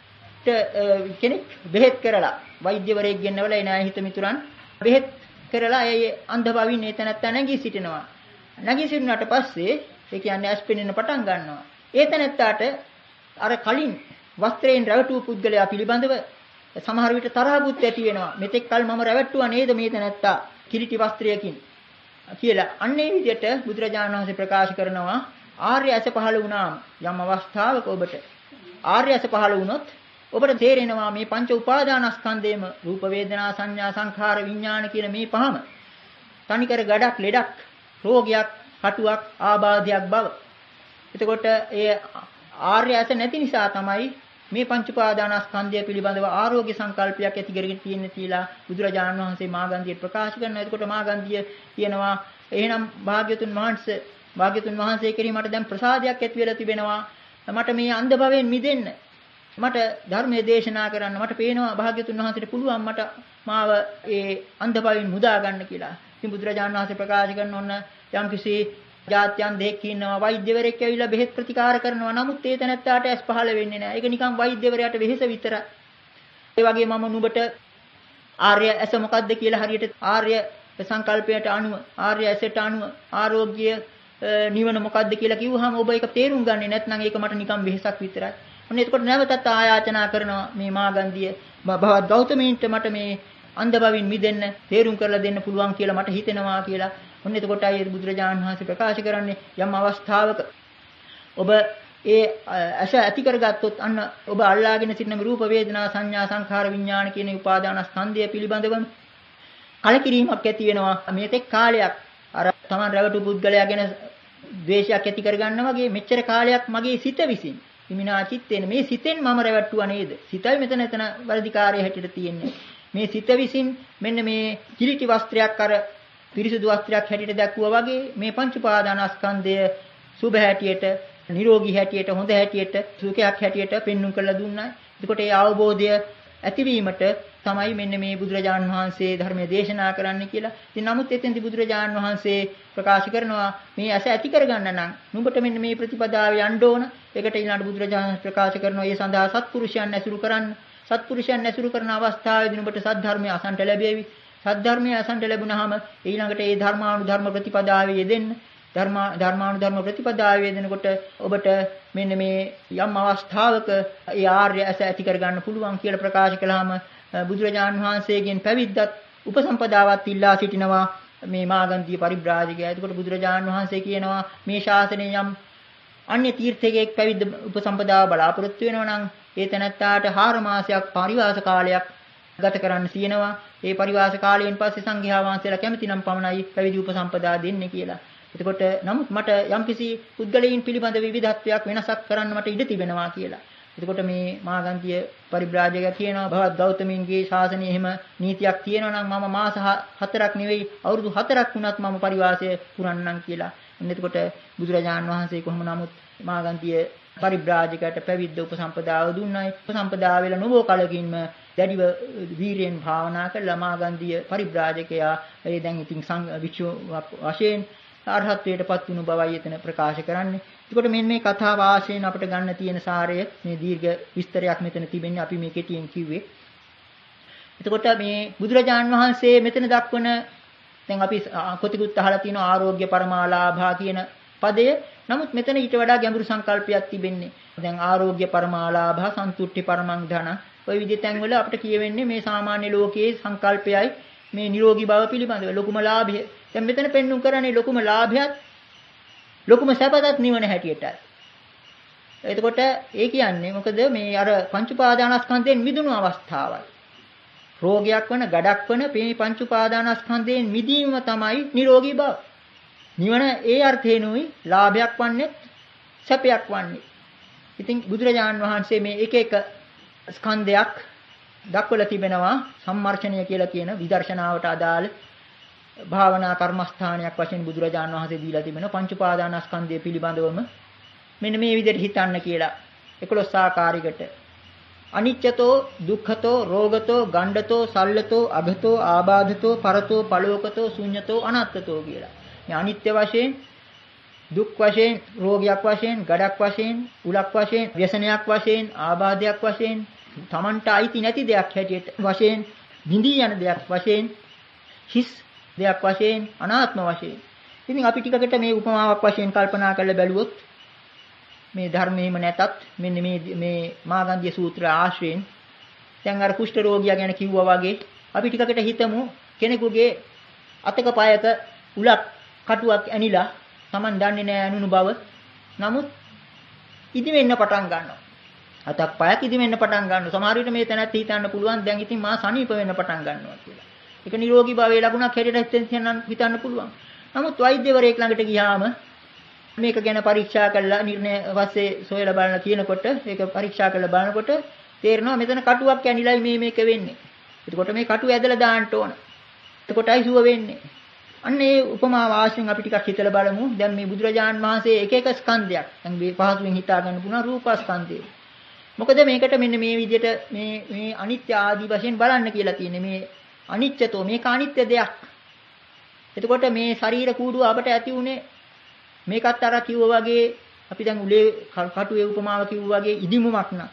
කෙනෙක් බෙහෙත් කරලා වෛද්‍යවරයෙක් ගෙන්නවලා ඒ නායහිත මිතුරන් බෙහෙත් කරලා ඒ අන්ධ බවින් ඒ තැනත්තා නැගී සිටිනවා. නැගී සිටිනාට පස්සේ ඒ කියන්නේ ඇස් පෙනෙන්න පටන් ගන්නවා. ඒ තැනත්තාට අර කලින් වස්ත්‍රයෙන් රැවටු පුද්ගලයා පිළිබඳව සමහර විට තරහකුත් ඇති වෙනවා. මෙතෙක් කල මම රැවට්ටුවා නේද මේ තැනත්තා කිලිටි වස්ත්‍රයකින් කියලා. අන්න ඒ විදිහට බුදුරජාණන් වහන්සේ ප්‍රකාශ කරනවා ආර්ය ඇස පහළ වුණාම යම් අවස්ථාවක ඔබට ආර්ය ඇස පහළ වුණොත් ඔබට තේරෙනවා මේ පංච උපාදානස්කන්ධයේම රූප වේදනා සංඥා සංඛාර විඥාන කියන මේ පහම තනිකර ගඩක් ලෙඩක් රෝගයක් කටුවක් ආබාධයක් බව. එතකොට ඒ ආර්ය ඇස නැති නිසා තමයි මේ පංච උපාදානස්කන්ධය පිළිබඳව ආරෝග්‍ය සංකල්පයක් ඇති කරගෙන තියෙන්නේ කියලා බුදුරජාණන් වහන්සේ මාගන්ධියට ප්‍රකාශ කරනවා. එතකොට මාගන්ධිය කියනවා එහෙනම් භාග්‍යතුන් වහන්සේ කෙරෙහි මට දැන් ප්‍රසාදයක් ඇති වෙලා තිබෙනවා. මට මේ අන්ධ භවයෙන් මිදෙන්න. මට ධර්මයේ දේශනා කරන්න මට පේනවා භාග්‍යතුන් වහන්සේට පුළුවන් මට මාව ඒ අන්ධ භවයෙන් මුදා ගන්න කියලා. ඉතින් බුදුරජාණන් වහන්සේ ප්‍රකාශ කරන ඔන්න යම්කිසි ජාත්‍යන් දෙකක් ඉන්නවා වෛද්‍යවරයෙක් ඇවිල්ලා බෙහෙත් ප්‍රතිකාර කරනවා. නමුත් ඒ තැනත්තාට ඇස් පහළ වෙන්නේ නැහැ. ඒක නිකන් වෛද්‍යවරයාට වෙහෙස විතරයි. ඒ වගේ මම නුඹට ආර්ය ඇස මොකද්ද කියලා හරියට ආර්ය සංකල්පයට අනුව ආර්ය ඇසට අනුව ආරෝග්‍ය නිවන මොකද්ද කියලා කිව්වහම ඔබ ඒක තේරුම් ගන්නේ නැත්නම් ඒක මට නිකන් වෙහෙසක් විතරයි. ඔන්න එතකොට නැවතත් ආයාචනා කරනවා මේ මාගන්ධිය භවත් ගෞතමීන්ට මට මේ අන්ධ භවින් මිදෙන්න තේරුම් කරලා දෙන්න පුළුවන් කියලා මට හිතෙනවා කියලා. ඔන්න එතකොට ආයේ බුදුරජාණන් වහන්සේ ප්‍රකාශ කරන්නේ යම් අවස්ථාවක ඔබ ඒ ඇස ඇති කරගත්තොත් අන්න ඔබ අල්ලාගෙන සිටින රූප වේදනා සංඥා සංඛාර විඥාන කියන උපාදානස්කන්ධය පිළිබඳවම කලකිරීමක් ඇති වෙනවා. මේතෙක් කාලයක් අර Taman රැවටු පුද්ගලයා ගැන ද්වේෂයක් ඇති කරගන්නා වගේ මෙච්චර කාලයක් මගේ සිත විසින් හිමිනා චිත්තේන මේ සිතෙන් මම රැවට්ටුවා නේද? සිතයි මෙතන වර්ධිකාරය හැටියට තියෙන්නේ. මේ සිත විසින් මෙන්න මේ කිලිටි වස්ත්‍රයක් අර පිරිසුදු වස්ත්‍රයක් හැටියට දැක්වුවා වගේ මේ පංච උපාදානස්කන්ධය සුභ හැටියට නිරෝගී හැටියට හොඳ හැටියට සුඛයක් හැටියට පෙන්වුම් කරලා දුන්නා. එතකොට ඒ අවබෝධය ඇතිවීමට තමයි මෙන්න මේ බුදුරජාණන් වහන්සේ ධර්මයේ දේශනා කරන්න කියලා. ඉතින් නමුත් එතෙන්දී බුදුරජාණන් වහන්සේ ප්‍රකාශ කරනවා මේ ඇස ඇති කරගන්න නම් නුඹට මෙන්න මේ ප්‍රතිපදාව යන්න ඕන. ඒකට ඊළඟ බුදුරජාණන් ප්‍රකාශ කරනවා ඒ සඳහා සත්පුරුෂයන් ඇසුරු කරන්න. සත්පුරුෂයන් ඇසුරු කරන අවස්ථාවේදී නුඹට සද්ධර්මය අසන්ට ලැබෙවි. සද්ධර්මය අසන්ට ලැබුණාම ඊළඟට ඒ ධර්මානුධර්ම ප්‍රතිපදාවේ යෙදෙන්න. ධර්මානුධර්ම ප්‍රතිපදාවේ යෙදෙනකොට ඔබට මෙන්න මේ යම් අවස්ථාවක ඒ ආර්ය ඇස ඇති කරගන්න පුළුවන් කියලා ප්‍රකාශ කළාම බුදුරජාණන් වහන්සේගෙන් පැවිද්දත් උපසම්පදාවත් ඉල්ලා සිටිනවා මේ මාගන්ධිය පරිබ්‍රාජකයා. එතකොට බුදුරජාණන් වහන්සේ කියනවා මේ ශාසනයේ යම් අන්‍ය තීර්ථයක පැවිද්ද උපසම්පදාව බලාපොරොත්තු වෙනවා නම් ඒ තැනැත්තාට 4 මාසයක් පරිවාස කාලයක් ගත කරන්න තියෙනවා. ඒ පරිවාස කාලයෙන් පස්සේ සංඝයා වහන්සේලා කැමති නම් පමණයි පැවිදි උපසම්පදා දෙන්නේ කියලා. එතකොට නමුත් මට යම්කිසි පුද්ගලයන් පිළිබඳ විවිධත්වයක් වෙනසක් කරන්න මට ඉඩ තිබෙනවා කියලා. එතකොට මේ මාගන්ධිය පරිබ්‍රාජකයා කියනවා භවත් ගෞතමීන්ගේ ශාසනයේ එහෙම නීතියක් තියෙනවා නම් මම මාස 4ක් නෙවෙයි අවුරුදු 4ක් වුණත් මම පරිවාසය පුරන්නම් කියලා. එතකොට බුදුරජාණන් වහන්සේ කොහොම නමුත් මාගන්ධිය පරිබ්‍රාජකයට පැවිද්ද උපසම්පදාව දුන්නයි. උපසම්පදාව වෙලා නොබෝ කලකින්ම දැඩිව වීරියෙන් භාවනා කළා මාගන්ධිය පරිබ්‍රාජකයා ඒ දැන් ඉතින් වික්ෂුවක් වශයෙන් අරහත්ත්වයටපත් වුණු බවයි එතන ප්‍රකාශ කරන්නේ. එතකොට මේ කතාව ආශයෙන් අපිට ගන්න තියෙන සාරය මේ දීර්ඝ විස්තරයක් මෙතන තිබෙන්නේ අපි මේ කෙටියෙන් කිව්වේ. එතකොට මේ බුදුරජාන් වහන්සේ මෙතන දක්වන දැන් අපි කොටිකුත් අහලා තියෙන ආරෝග්‍ය පරමාලාභා කියන පදය. නමුත් මෙතන ඊට වඩා ගැඹුරු සංකල්පයක් තිබෙන්නේ. දැන් ආරෝග්‍ය පරමාලාභා සන්තුට්ටි පරමං ධන ඔය විදිහ තැන්වල අපිට කියවෙන්නේ මේ සාමාන්‍ය ලෝකයේ සංකල්පයයි මේ නිරෝගී බව පිළිබඳව ලොකුම ලාභය. දැන් මෙතන පෙන්වුම් කරන්නේ ලොකුම ලාභයත් ලොකුම සැපතත් නිවන හැටියටයි. එතකොට ඒ කියන්නේ මොකද මේ අර පංච උපාදානස්කන්ධයෙන් මිදුණු අවස්ථාවයි. රෝගයක් වන, ගඩක් වන මේ පංච උපාදානස්කන්ධයෙන් මිදීම තමයි නිරෝගී බව. නිවන ඒ අර්ථේනුයි ලාභයක් වන්නේ සැපයක් වන්නේ. ඉතින් බුදුරජාණන් වහන්සේ මේ එක එක ස්කන්ධයක් දක්වලා තිබෙනවා සම්මර්ෂණය කියලා කියන විදර්ශනාවට අදාළ භාවනා කර්මස්ථානයක් වශයෙන් බුදුරජාණන් වහන්සේ දීලා තිබෙනවා පංච උපාදානස්කන්ධය පිළිබඳවම මෙන්න මේ විදිහට හිතන්න කියලා 11 ආකාරයකට අනිච්චතෝ දුක්ඛතෝ රෝගතෝ ගණ්ඩතෝ සල්ලතෝ අගතෝ ආබාධතෝ පරතෝ පලෝකතෝ ශුඤ්ඤතෝ අනාත්තතෝ කියලා. මේ අනිත්‍ය වශයෙන් දුක් වශයෙන් රෝගයක් වශයෙන් ගඩක් වශයෙන් උලක් වශයෙන් ව්‍යසනයක් වශයෙන් ආබාධයක් වශයෙන් තමන්ට අයිති නැති දෙයක් හැටියට වශයෙන් බිඳී යන දෙයක් වශයෙන් හිස් දෙයක් වශයෙන් අනාත්ම වශයෙන්. ඉතින් අපි ටිකකට මේ උපමාවක් වශයෙන් කල්පනා කරලා බැලුවොත් මේ ධර්මයේම නැතත් මෙන්න මේ මාගන්ධිය සූත්‍ර ආශ්‍රයෙන් දැන් අර කුෂ්ඨ රෝගියා ගැන කිව්වා වගේ අපි ටිකකට හිතමු කෙනෙකුගේ අතක පායක උලක් කටුවක් ඇනිලා Taman දන්නේ නැහැ අනුණු බව. නමුත් ඉදිමෙන්න පටන් ගන්නවා. අතක් පායක් ඉදිමෙන්න පටන් ගන්නවා. සමහර විට මේ තැනත් හිතන්න පුළුවන් දැන් ඉතින් මා සනීප වෙන්න පටන් ගන්නවා කියලා. ඒක නිරෝගී භාවයේ ලකුණක් හැටියට හිතන්න පුළුවන්. නමුත් වෛද්‍යවරයෙක් ළඟට ගියාම මේක ගැන පරීක්ෂා කරලා නිර්ණය වශයෙන් සොයලා බලන කියනකොට ඒක පරීක්ෂා කරලා බලනකොට තේරෙනවා මෙතන කටුවක් ඇනිලයි මේක වෙන්නේ. එතකොට මේ කටුව ඇදලා දාන්න ඕන. එතකොටයි සුව වෙන්නේ. අන්න ඒ උපමා වාසියෙන් අපි ටිකක් හිතලා බලමු. දැන් මේ බුදුරජාන් වහන්සේ එක එක ස්කන්ධයක් දැන් මේ පහසුවෙන් හිතා ගන්න පුළුවන් රූපස්කන්ධය. මොකද මේකට මෙන්න මේ විදිහට මේ අනිත්‍ය ආදී වශයෙන් බලන්න කියලා තියෙන්නේ. මේ අනිත්‍යතෝ මේක අනිත්‍ය දෙයක්. එතකොට මේ ශරීර කූඩුව අපට ඇති උනේ මේකත් අර කිව්වා වගේ අපි දැන් උලේ කටුවේ උපමාව කිව්වා වගේ ඉදිමුමක් නා.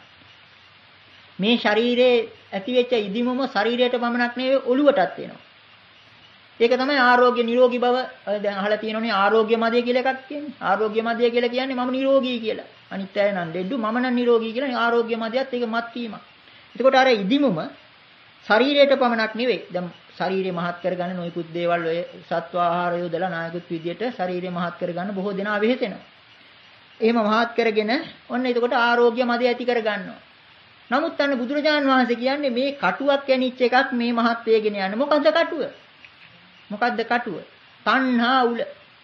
මේ ශරීරයේ ඇති වෙච්ච ඉදිමුම ශරීරයට පමණක් නෙවෙයි ඔළුවටත් එනවා. ඒක තමයි ආරෝග්‍ය නිරෝගී බව. දැන් අහලා තියෙනෝනේ ආරෝග්‍ය මදය කියලා එකක් කියන්නේ. ආරෝග්‍ය මදය කියලා කියන්නේ මම නිරෝගී කියලා. අනිත් අය නම් දෙඩු මම නම් නිරෝගී කියලා. ආරෝග්‍ය මදයත් ඒක මත් වීමක්. එතකොට අර ඉදිමුම ශරීරයට පමණක් නෙවෙයි. දැන් ශරීරය මහත් කරගන්න නොයෙකුත් දේවල් ඔය සත්ව ආහාර යොදලා නායකුත් විදියට ශරීරය මහත් කරගන්න බොහෝ දෙනා වෙහෙසෙනවා. එහෙම මහත් කරගෙන ඔන්න එතකොට ආරෝග්‍ය මදය ඇති කරගන්නවා. නමුත් අන්න බුදුරජාණන් වහන්සේ කියන්නේ මේ කටුවක් ඇනිච්ච එකක් මේ මහත් වේගෙන යන්නේ. මොකද්ද කටුව? මොකද්ද කටුව? තණ්හා උල.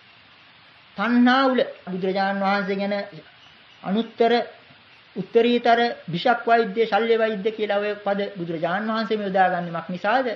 තණ්හා උල. බුදුරජාණන් වහන්සේ ගැන අනුත්තර උත්තරීතර විෂක් වෛද්‍ය ශල්‍ය වෛද්‍ය කියලා ඔය පද බුදුරජාණන් වහන්සේ මේ උදාගන්නමක් නිසාද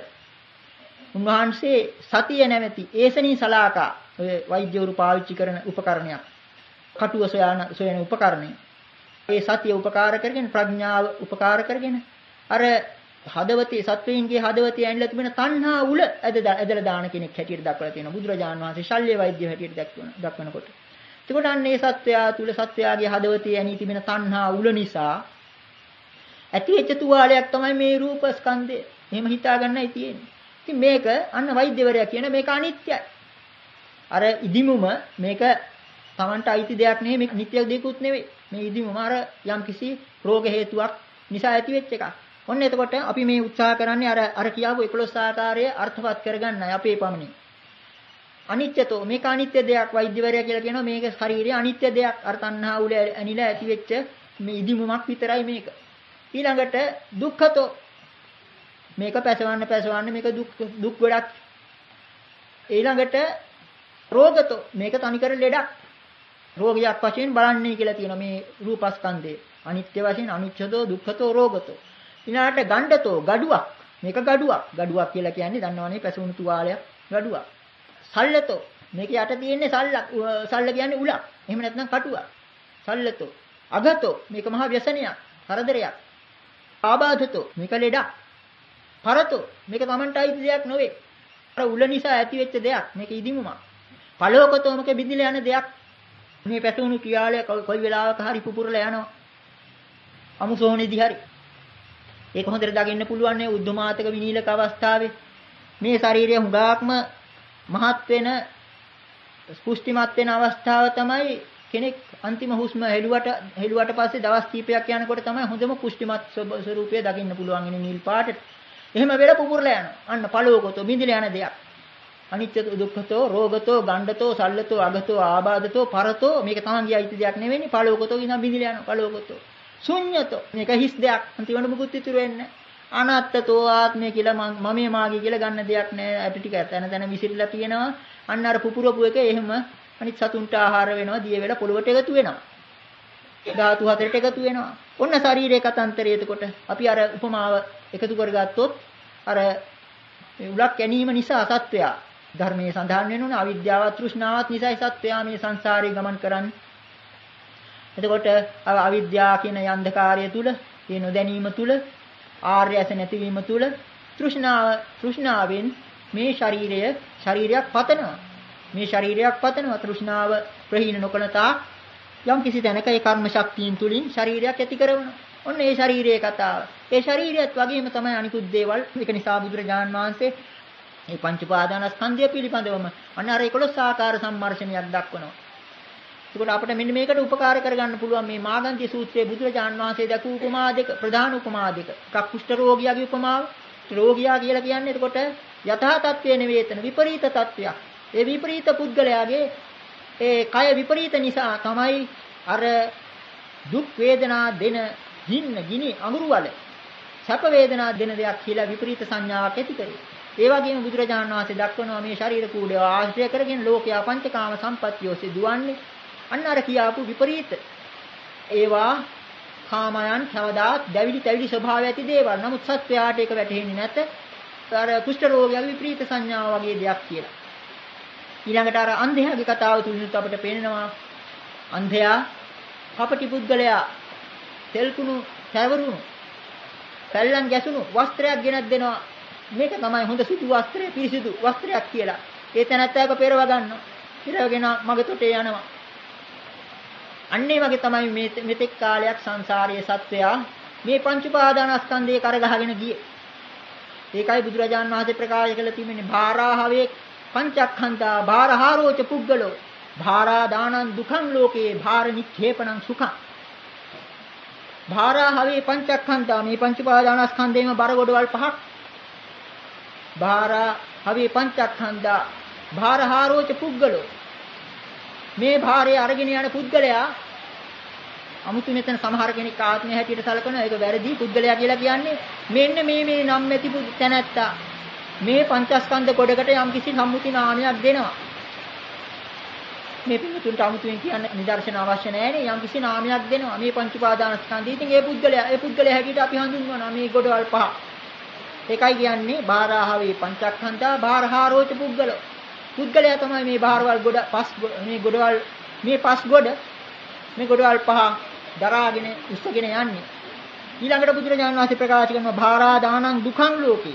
උන්වහන්සේ සතිය නැමැති ඒසනී සලාකා ඔය වෛද්‍යවරු පාවිච්චි කරන උපකරණයක් කටුව සොයන උපකරණය. ඒ සතිය උපකාර කරගෙන ප්‍රඥාව උපකාර කරගෙන අර හදවතේ සත්වයින්ගේ හදවතේ ඇනිලා තිබෙන තණ්හා උල ඇදලා දාන කෙනෙක් හැටියට දක්වලා තියෙනවා බුදුරජාණන් වහන්සේ ශල්්‍ය වෛද්‍ය හැටියට දක්වනකොට. එතකොට අන්න ඒ සත්වයා තුල සත්වයාගේ හදවතේ ඇනී තිබෙන තණ්හා උල නිසා ඇතිවෙච්ච තුවාලයක් තමයි මේ රූප ස්කන්ධය. එහෙම හිතා ගන්නයි තියෙන්නේ. ඉතින් මේක අන්න වෛද්‍යවරයා කියන මේක අනිත්‍යයි. අර ඉදිමුම මේක Tamanට අයිති දෙයක් නෙවෙයි, මේක නිත්‍ය දෙයක්ුත් නෙවෙයි. මේ ඉදිමුම අර යම්කිසි රෝග හේතුවක් නිසා ඇතිවෙච්ච එකක්. ඔන්න එතකොට අපි මේ උත්සාහ කරන්නේ අර කියාපු 11 ආකාරයේ අර්ථවත් කරගන්නයි අපේ පමණින්. අනිත්‍යතෝ මේක අනිත්‍ය දෙයක් වෛද්‍යවරයා කියලා කියනවා මේක ශරීරයේ අනිත්‍ය දෙයක්. අර තණ්හා උල ඇනිලා ඇතිවෙච්ච මේ ඉදිමුමක් විතරයි මේක. ඊළඟට දුක්ඛතෝ මේක පැසවන්න මේක දුක් ගොඩක්. ඊළඟට රෝගතෝ මේක තනිකර ලෙඩක්. රෝගයක් වශයෙන් බලන්නේ කියලා තියෙනවා මේ රූපස්කන්ධේ. අනිත්‍ය වශයෙන් අනිච්චතෝ දුක්ඛතෝ රෝගතෝ. ඊළඟට ගණ්ඩතෝ ගඩුවක්. මේක ගඩුවක්. ගඩුවක් කියලා කියන්නේ දන්නවනේ පැසුණු තුවාලයක් ගඩුවක්. සල්ලතෝ මේක යට තියෙන්නේ සල්ල කියන්නේ උලක්. එහෙම නැත්නම් කටුවක්. සල්ලතෝ අගතෝ මේක මහා ව්‍යසනයක්. කරදරයක්. ආබාධතෝ මේක ලෙඩක්. පරතෝ මේක Tamanට අයිති දෙයක් නෙවෙයි. අර උල නිසා ඇතිවෙච්ච දෙයක්. මේක ඉදිමුමක්. පළෝකතෝ මේක බිඳිලා යන දෙයක්. මේ පැසුණු ක්‍රියාලය කොයි වෙලාවක හරි පුපුරලා යනවා. අමුසෝනේදී හරි. ඒක හොඳට දකින්න පුළුවන් නේ උද්දමාතක විනීලක අවස්ථාවේ. මේ ශරීරය හුඟක්ම මහත් වෙන පුෂ්ටිමත් වෙන අවස්ථාව තමයි කෙනෙක් අන්තිම හුස්ම හෙළුවට පස්සේ දවස් කීපයක් යනකොට තමයි හොඳම පුෂ්ටිමත් ස්වරූපය දකින්න පුළුවන් ඉන්නේ නිල් පාටට. එහෙම වෙලා පුපුරලා යනවා. අන්න පළෝකතෝ බිඳිලා යන දෙයක්. අනිත්‍යතෝ දුක්ඛතෝ රෝගතෝ ගණ්ඩතෝ සල්ලතෝ අගතෝ ආබාධතෝ පරතෝ මේක තමන්ගේ අයිති දෙයක් නෙවෙයි. පළෝකතෝ කියන බිඳිලා යනවා. පළෝකතෝ ශුන්‍යතෝ මේක හිස් දෙයක්. අන්තිමට මුකුත් ඉතුරු වෙන්නේ නැහැ. අනාත්තතෝ ආත්මය කියලා මමයේ මාගේ කියලා ගන්න දෙයක් නැහැ. අට ටික තැන විසිරලා තියෙනවා. අන්න අර පුපුරපු එක එහෙම අනිත් සතුන්ට ආහාර වෙනවා, දිය වෙලා පොළවට එකතු වෙනවා. ධාතු හතරට එකතු වෙනවා. ඔන්න ශරීරයේ කතන්තරය. එතකොට අපි අර උපමාව එකතු කරගත්තොත් අර උලක් ගැනීම නිසා සත්වයා ධර්මයේ සඳහන් වෙනුනේ අවිද්‍යාවත් තෘෂ්ණාවත් නිසායි සත්වයා මේ සංසාරේ ගමන් කරන්නේ. එතකොට අවිද්‍යාව කියන යන්ධකාරය තුල, ඒ නොදැනීම තුල, ආර්ය ඇස නැතිවීම තුල තෘෂ්ණාවෙන් මේ ශරීරයක් පතනවා. මේ ශරීරයක් පතනවා. තෘෂ්ණාව ප්‍රහීන නොකළ තාක් යම් කිසි තැනක ඒ කර්ම ශක්තියින් තුලින් ශරීරයක් ඇති කරනවා. ඔන්න ඒ ශරීරයේ කතාව. ඒ ශරීරයත් වගේම තමයි අනිකුත් දේවල්. ඒක නිසා බුදුරජාණන් වහන්සේ මේ පංච පාදානස්කන්ධය පිළිබඳවම අන්න අර 11 ආකාර සම්මර්ෂණයක් දක්වනවා. ඒකට අපිට මෙන්න මේකට උපකාර කරගන්න පුළුවන් මේ මාගන්ධි සූත්‍රයේ බුදුරජාණන් වහන්සේ දක්වපු උපමා දෙක, ප්‍රධාන උපමා දෙක. එකක් කුෂ්ඨ රෝගියාගේ උපමාව. රෝගියා කියලා කියන්නේ එතකොට යථා තත්ත්වයේ නෙවෙතන විපරීත තත්ත්වයක්. ඒ විපරීත පුද්ගලයාගේ ඒ කය විපරීත නිසා තමයි අර දුක් වේදනා දෙන ගිනි අඟුරු වල සැප වේදනා දෙන දෙයක් කියලා විපරීත සංඥාවක් ඇති කරේ. ඒ වගේම බුදුරජාණන් වහන්සේ දක්වනවා මේ ශරීර කූඩය ආශ්‍රය කරගෙන ලෝකයා පංචකාම සම්පත්තිය ඔස්සේ දුවන්නේ. අන්න අර කියාපු විපරීත ඒවා කාමයන් කවදාත් දැවිලි ස්වභාවය ඇති දේවල්. නමුත් සත්‍යයට ඒක වැටහෙන්නේ නැත. අර කුෂ්ඨ රෝගියාගේ විපරීත සංඥාව වගේ දෙයක් කියලා. ඊළඟට අර අන්ධයාගේ කතාව තුලිනුත් අපිට පේනවා අන්ධයා කපටි පුද්ගලයා තෙල්කුණු සැවරුණු පැල්ලම් ගැසුණු වස්ත්‍රයක් ගෙනත් දෙනවා. මේක තමයි හොඳ සුදු වස්ත්‍රය, පිරිසිදු වස්ත්‍රයක් කියලා. ඒ තැනැත්තාක පෙරව ගන්නවා. පෙරවගෙන මගතොටේ යනවා. අන්නේ වගේ තමයි මෙතෙක් කාලයක් සංසාරයේ සත්වයා මේ පංච උපාදානස්කන්ධයේ කරගහගෙන ගියේ. ඒකයි බුදුරජාණන් වහන්සේ ප්‍රකාශ කළ තිබෙන්නේ භාරාහවේ පංචක්ඛන්තා භාරහාරෝච පුද්ගලෝ භාරා දානං දුඛං ලෝකේ භාර නික්ඛේපණං සුඛං. භාරාහවේ පංචක්ඛන්තා මේ පංච උපාදානස්කන්ධයේම බර ගොඩවල් පහක්. භාරාහවේ පංචක්ඛන්තා භාරහාරෝච පුද්ගලෝ මේ භාරය අරගෙන යන පුද්ගලයා 아무තු මෙතන සමහර කෙනෙක් ආත්මය හැටියට සලකනවා. ඒක වැරදි. පුද්ගලයා කියලා කියන්නේ මෙන්න මේ නම් ඇති තැනැත්තා මේ පංචස්කන්ධ කොටකට යම්කිසි සම්මුති නාමයක් දෙනවා. මේ පිටුන්ට 아무තුෙන් කියන්න නිදර්ශන අවශ්‍ය නැහැ. යම්කිසි නාමයක් දෙනවා මේ පංච උපාදානස්කන්ධය. ඉතින් ඒ පුද්ගලයා හැටියට අපි හඳුන්වනවා මේ ගොඩවල් පහ. ඒකයි කියන්නේ භාරාහවේ පංචක්ඛන්තා භාරහාරෝච පුද්ගලෝ. පුද්ගලයා තමයි මේ භාරවල් ගොඩ මේ පස් ගොඩ මේ ගොඩවල් පහ දරාගෙන උස්සගෙන යන්නේ. ඊළඟට බුදුරජාණන් වහන්සේ ප්‍රකාශ කරන භාරා දානං දුඛං ලෝකේ.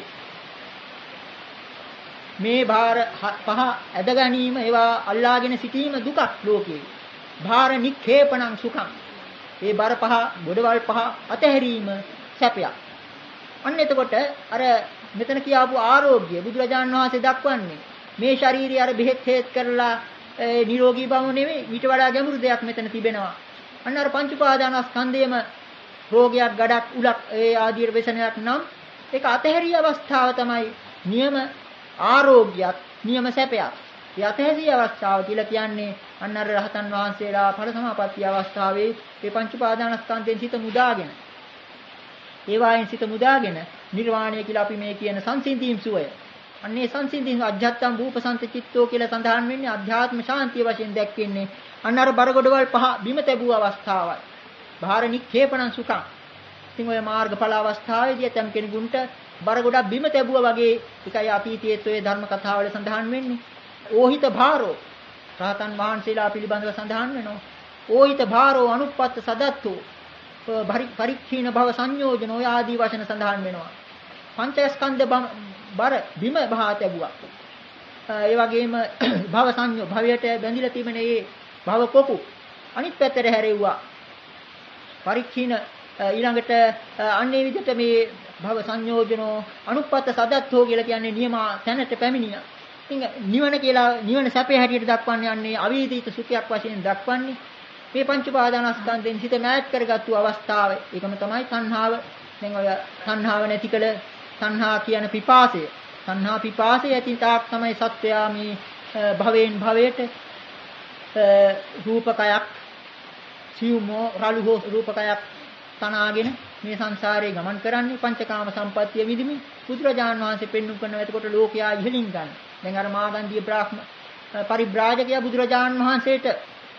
මේ භාර පහ ඇද ගැනීම ඒවා අල්ලාගෙන සිටීම දුකක් ලෝකේ. භාර නික්ඛේපණං සුඛං. මේ බර පහ ගොඩවල් පහ අතහැරීම සැපයක්. අන්න එතකොට අර මෙතන කියාපු ආරෝග්‍ය බුදුරජාණන් වහන්සේ දක්වන්නේ මේ ශාරීරිය අර බෙහෙත් හේත් කරලා නිරෝගී බව නෙවෙයි ඊට වඩා ගැඹුරු දෙයක් මෙතන තිබෙනවා. අන්න අර පංච උපාදානස්කන්ධයේම රෝගයක් ගඩක් උලක් ඒ ආදී වෙසනයක් නම් ඒක අතහැරිය අවස්ථාව තමයි නියම ආරෝග්‍යයක් නියම සැපයක්. ඒ අතහැරිය අවස්ථාව කියලා කියන්නේ අන්න අර රහතන් වහන්සේලා ඵල සමාපatti අවස්ථාවේ මේ පංච උපාදානස්කන්ධයෙන් සිත මුදාගෙන ඒ වයින් සිත මුදාගෙන නිර්වාණය කියලා අපි මේ කියන සංසිඳීම් සුවය. අන්නේ සංසිඳීම් අධ්‍යාත්ම රූපසන්ත චිත්තෝ කියලා සඳහන් වෙන්නේ අධ්‍යාත්ම ශාන්තිය වශයෙන් දැක්වෙන්නේ අන්න අර බරගොඩවල් පහ බිම තැබුව අවස්ථාවයි. භාර නික්ඛේපණං සුඛං. ඉතින් ඔය මාර්ගඵල අවස්ථාවේදී ඇතම් කෙනෙකුට බරගොඩක් බිම තැබුවා වගේ එකයි අතීතයේ ඔය ධර්ම කතාවල සඳහන් වෙන්නේ. ඕහිත භාරෝ රහතන් වහන්සේලා පිළිබඳව සඳහන් වෙනවා. ඕහිත භාරෝ අනුප්පත්ත සදත්තෝ පරික්ඛීන භව සංයෝජන ඔය ආදී වචන සඳහන් වෙනවා. පංචස්කන්ධ බර බිම බහා තැබුවා. ඒ වගේම භව සංයෝ භවයට බැඳිලා තිබෙන මේ භව කොපු අනිත් පැත්තට හැරෙව්වා. පරික්ඛීන ඊළඟට අන්නේ විදිහට මේ භව සංයෝජනෝ අනුප්පත්ත සදත්තෝ කියලා කියන්නේ නියම තැනට පැමිණියා. ඉතින් නිවන කියලා නිවන සැපේ හැටියට දක්වන්නේ අන්නේ අවීදිත සුඛයක් වශයෙන් දක්වන්නේ මේ පංච උපාදානස්කන්ධෙන් සිත මෑත් කරගත්තු අවස්ථාව. ඒකම තමයි තණ්හාව. දැන් ඔය තණ්හාව නැති කළ තණ්හා කියන පිපාසය. තණ්හා පිපාසය ඇති තාක් තමයි සත්වයා මේ භවයෙන් භවයට රූපකයක් සියුමෝ රාලුහෝ රූපකයක් තනාගෙන මේ සංසාරේ ගමන් කරන්නේ පංචකාම සම්පත්තිය විදිමින් බුදුරජාණන් වහන්සේ පෙන්වුම් කරනවා. එතකොට ලෝකයා ඉහළින් ගන්න. දැන් අර මාගන්ධිය බ්‍රාහ්ම පරිබ්‍රාජකයා බුදුරජාණන් වහන්සේට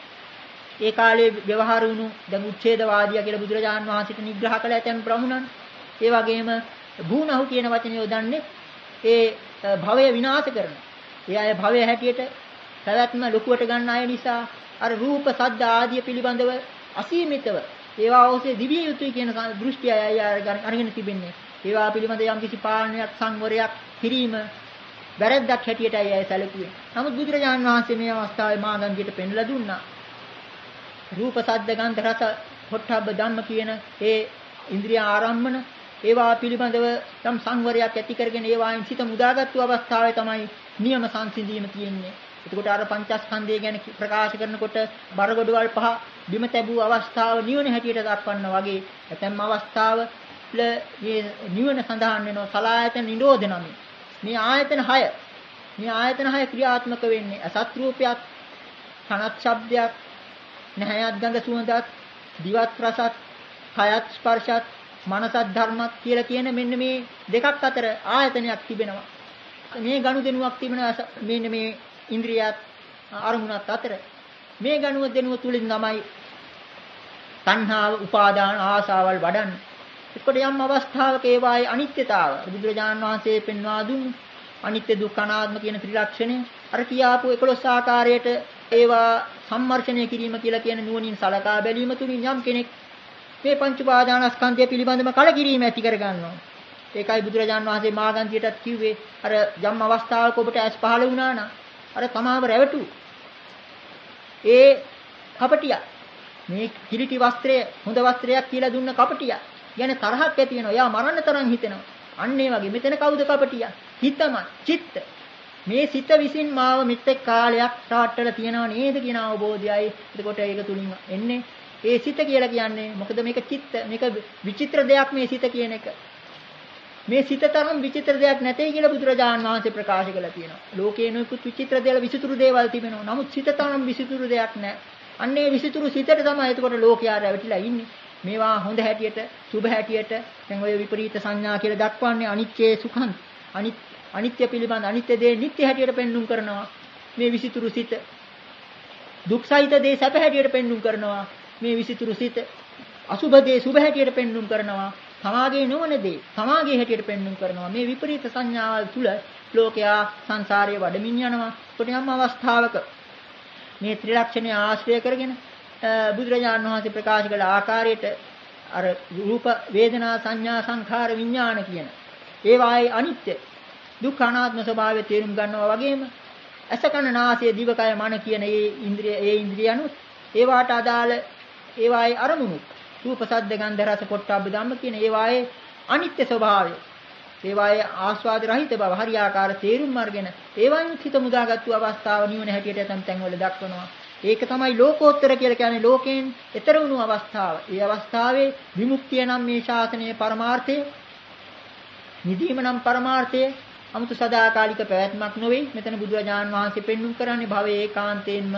ඒ කාලේ ව්‍යවහාර වුණු දැන් උච්ඡේදවාදියා කියලා බුදුරජාණන් වහන්සේට නිග්‍රහ කළ ඇතැම් බ්‍රහ්මණන්. ඒ වගේම භූනහු කියන වචනේ යොදන්නේ ඒ භවය විනාශ කරන. ඒ අය භවය හැටියට පැවැත්ම ලොකුවට ගන්න අය නිසා අර රූප සද්ද ආදී පිළිබඳව අසීමිතව ඒවා ඔස්සේ දිවිය යුතුයි කියන දෘෂ්ටිය අය අරගෙන තිබෙන්නේ. ඒවා පිළිබඳ යම් කිසි පාලනයක් සංවරයක් කිරීම වැරද්දක් හැටියට අය සැලකුවේ. නමුත් බුදුරජාණන් වහන්සේ මේ අවස්ථාවේ මාගන්ධියට පෙන්වලා දුන්නා. රූප සද්ද ගන්ධ රස පොට්ටබ්බ ධම්ම කියන ඒ ඉන්ද්‍රිය ආරම්මන ඒවා පිළිබඳව යම් සංවරයක් ඇති කරගෙන ඒවායින් සිත මුදාගත්තු අවස්ථාවේ තමයි නියම සංසිඳීම තියෙන්නේ. එතකොට අර පංචස්කන්ධය ගැන ප්‍රකාශ කරනකොට බරගොඩවල් පහ බිම තැබූ අවස්ථාව නිවන හැටියට දක්වන්න වගේ ඇතැම් අවස්ථාව මේ නිවන සඳහන් වෙනවා සලායතන නිරෝධනම. මේ ආයතන 6 මේ ආයතන 6 ක්‍රියාත්මක වෙන්නේ අසත් රූපයක් කනත් ශබ්දයක් නැහැයත් ගඳ සුවඳත් දිවත් රසත් කයත් ස්පර්ශත් මනසත් ධර්මත් කියලා කියන මෙන්න මේ දෙකක් අතර ආයතනයක් තිබෙනවා. මේ ගනුදෙනුවක් තිබෙනවා මෙන්න මේ ඉන්ද්‍රියත් අරමුණත් අතර. මේ ගනුදෙනුව තුලින් තමයි තණ්හාව උපාදාන ආසාවල් වඩන්නේ. ඒකට යම් අවස්ථාවක ඒවායේ අනිත්‍යතාව බුදුරජාණන් වහන්සේ පෙන්වා දුන්නු. අනිත්‍ය දුක්ඛ අනාත්ම කියන ත්‍රිලක්ෂණය අර කියාපු 11 ආකාරයට ඒවා සම්මර්ෂණය කිරීම කියලා කියන නුවණින් සලකා බැලීම තුලින් යම් කෙනෙක් මේ පංච උපාදානස්කන්ධය පිළිබඳව කලකිරීම ඇති කර ගන්නවා. ඒකයි බුදුරජාණන් වහන්සේ මාගන්ධියටත් කිව්වේ අර යම් අවස්ථාවක ඔබට ඇස් පහළ වුණා නම් අර තමාව රැවටු ඒ කපටියා මේ කිලිටි වස්ත්‍රය හොඳ වස්ත්‍රයක් කියලා දුන්න කපටියා යන තරහක් ඇති වෙනවා. යා මරන්න තරම් හිතෙනවා. අන්න ඒ වගේ මෙතන කවුද කපටියා? හිතමයි චිත්ත. මේ සිත විසින් මාව මෙතෙක් කාලයක් රාට්ටල තියනවා නේද කියන අවබෝධයයි. එතකොට ඒක තුලින් එන්නේ ඒ සිත කියලා කියන්නේ මොකද මේක චිත්ත මේක විචිත්‍ර දෙයක් මේ සිත කියන එක. මේ සිත තරම් විචිත්‍ර දෙයක් නැtei කියලා බුදුරජාණන් වහන්සේ ප්‍රකාශ කළා තියෙනවා. ලෝකේ නොයෙකුත් විචිත්‍ර දේවල් විචිතුරු දේවල් තිබෙනවා. නමුත් සිත තරම් විචිතුරු දෙයක් නැහැ. අන්නේ විචිතුරු සිතට තමයි එතකොට ලෝකයා රැවටිලා ඉන්නේ. මේවා හොඳ හැටියට, සුභ හැටියට දැන් ඔය විපරීත සංඥා කියලා දක්වන්නේ අනිත්‍ය සුඛං. අනිත්‍ය පිළිබඳ අනිත්‍ය දේ නිට්ටය හැටියට පෙන්눔 කරනවා. මේ විචිතුරු සිත. දුක්සහිත දේ සැප හැටියට පෙන්눔 කරනවා. මේ විචිතුරු සිත. අසුභ දේ සුභ හැටියට පෙන්눔 කරනවා. සමාගේ නොවන දේ සමාගේ හැටියට පෙන්눔 කරනවා. මේ විපරීත සංඥාවල් තුල ලෝකයා සංසාරයේ වඩමින් යනවා. කොට යම් අවස්ථාවක මේ ත්‍රිලක්ෂණය ආශ්‍රය කරගෙන බුදුරජාණන් වහන්සේ ප්‍රකාශ කළ ආකාරයට අර රූප වේදනා සංඥා සංඛාර විඥාන කියන ඒවායේ අනිත්‍ය දුක්ඛ අනාත්ම ස්වභාවය තේරුම් ගන්නවා වගේම ඇස කන නාසය දිවකය මන කියන ඒ ඉන්ද්‍රියනුත් ඒවාට අදාළ ඒවායේ අරමුණු රූප සද්ද ගන්ධ රස පොට්ටබ්බ ධම්ම කියන ඒවායේ අනිත්‍ය ස්වභාවය ඒවායේ ආස්වාද රහිත බව හරියාකාර තේරුම් අරගෙන ඒවායින් හිත මුදාගත්තු අවස්ථාව නිවන හැටියට ඇතම් තැන්වල දක්වනවා. ඒක තමයි ලෝකෝත්තර කියලා කියන්නේ ලෝකයෙන් එතර වුණු අවස්ථාව. ඒ අවස්ථාවේ විමුක්තිය නම් මේ ශාසනයේ පරමාර්ථය, නිදීම නම් පරමාර්ථය, 아무තු සදාකාලික පැවැත්මක් නොවේ. මෙතන බුදුරජාණන් වහන්සේ පෙන්눔 කරන්නේ භවයේ ඒකාන්තයෙන්ම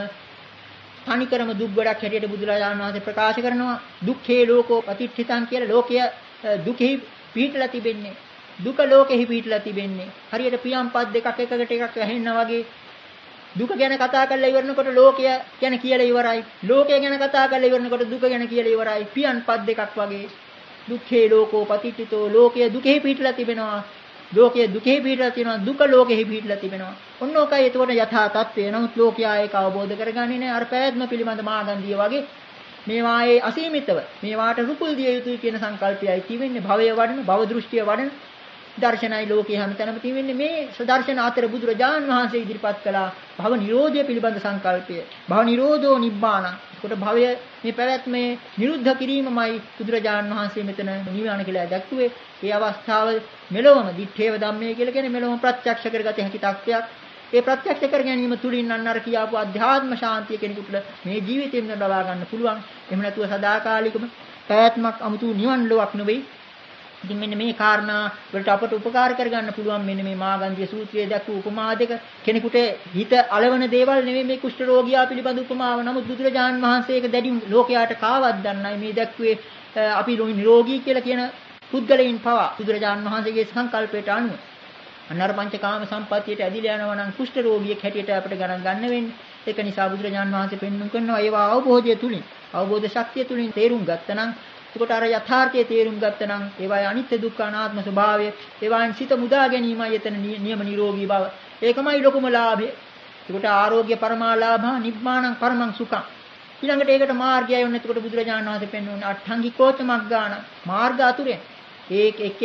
තනිකරම දුක් ගොඩක් හැටියට බුදුරජාණන් වහන්සේ ප්‍රකාශ කරනවා. දුක්ඛේ ලෝකෝ පතිට්ඨිතං කියලා ලෝකය දුකෙහි පිහිටලා තිබෙන්නේ. දුක ලෝකෙහි පිහිටලා තිබෙන්නේ. හරියට පියම්පත් දෙකක් එකකට එකක් වැහෙන්නා වගේ දුක ගැන කතා කරලා ඉවරනකොට ලෝකය ගැන කියලා ඉවරයි. ලෝකය ගැන කතා කරලා ඉවරනකොට දුක ගැන කියලා ඉවරයි. පියම්පත් දෙකක් වගේ. දුක්ඛේ ලෝකෝ පතිට්ඨිතෝ ලෝකය දුකෙහි පිහිටලා තිබෙනවා. ලෝකයේ දුකෙහි පිහිටලා තියෙනවා. දුක ලෝකෙහි පිහිටලා තිබෙනවා. ඔන්න ඔකයි එතකොට යථා තත්ත්වය. නමුත් ලෝකයා ඒක අවබෝධ කරගන්නේ නැහැ. අර පැවැත්ම පිළිබඳ මාගන්ධිය වගේ මේවායේ අසීමිතව මේවාට රුකුල් දිය යුතුයි කියන සංකල්පයයි තියෙන්නේ. භවය වඩන, භව දෘෂ්ටිය වඩන දර්ශනයි ලෝකයේ හැමතැනම තියෙන්නේ. මේ සදර්ශන අතර බුදුරජාන් වහන්සේ ඉදිරිපත් කළා භව නිරෝධය පිළිබඳ සංකල්පය. භව නිරෝධෝ නිබ්බාන. ඒකට භවය මේ පැවැත්මේ නිරුද්ධ කිරීමමයි බුදුරජාන් වහන්සේ මෙතන නිවන කියලා දැක්ුවේ. ඒ අවස්ථාව මෙලොවම දිත්තේව ධම්මේ කියලා කියන්නේ මෙලොවම ප්‍රත්‍යක්ෂ කරගත හැකි තත්ත්වයක්. ඒ ප්‍රත්‍යක්ෂ කර ගැනීම තුලින් අන්නර කියාපු අධ්‍යාත්ම ශාන්තිය කෙනෙකුට මේ ජීවිතයෙන් ලබා ගන්න පුළුවන්. එහෙම නැතුව සදාකාලිකම පැවැත්මක් 아무තු නිවන් ලෝක් නෙවෙයි. ඉතින් මෙන්න මේ කාරණා වලට අපට උපකාර කරගන්න පුළුවන් මෙන්න මේ මාගන්ධිය සූත්‍රයේ දක්වපු උපමා දෙක. කෙනෙකුට හිත అలවන දේවල් නෙවෙයි මේ කුෂ්ඨ රෝගියා පිළිබඳ උපමාව. නමුත් බුදුරජාන් වහන්සේ ඒක දැඩි ලෝකයාට කාවත් දන්නයි මේ දැක්ුවේ අපි නිරෝගී කියලා කියන පුද්ගලයන් පවා බුදුරජාන් වහන්සේගේ සංකල්පයට අනුව අන්නර පංචකාම සම්පත්තියට ඇදිලා යනවා නම් කුෂ්ඨ රෝගියෙක් හැටියට අපිට ගණන් ගන්න වෙන්නේ. ඒක නිසා බුදුරජාන් වහන්සේ පෙන්වුම් කරනවා ඒවා අවබෝධය තුලින්, අවබෝධ ශක්තිය තුලින් තේරුම් ගත්තනම් එතකොට අර යථාර්ථයේ තේරුම් ගත්තනම් ඒවායේ අනිත්‍ය දුක්ඛ අනාත්ම ස්වභාවය, ඒවායින් සිත මුදා ගැනීමයි එතන නියම නිරෝගී බව. ඒකමයි ලොකුම ලාභය. එතකොට ආරෝග්‍ය පරමාලාභා නිබ්බාණං පරමං සුඛං. ඊළඟට ඒකට මාර්ගයයි ඔන්න එතකොට බුදුරජාණන් වහන්සේ පෙන්වන්නේ අට්ඨංගිකෝත මග්ගාණ මාර්ග අතුරෙන්. එක්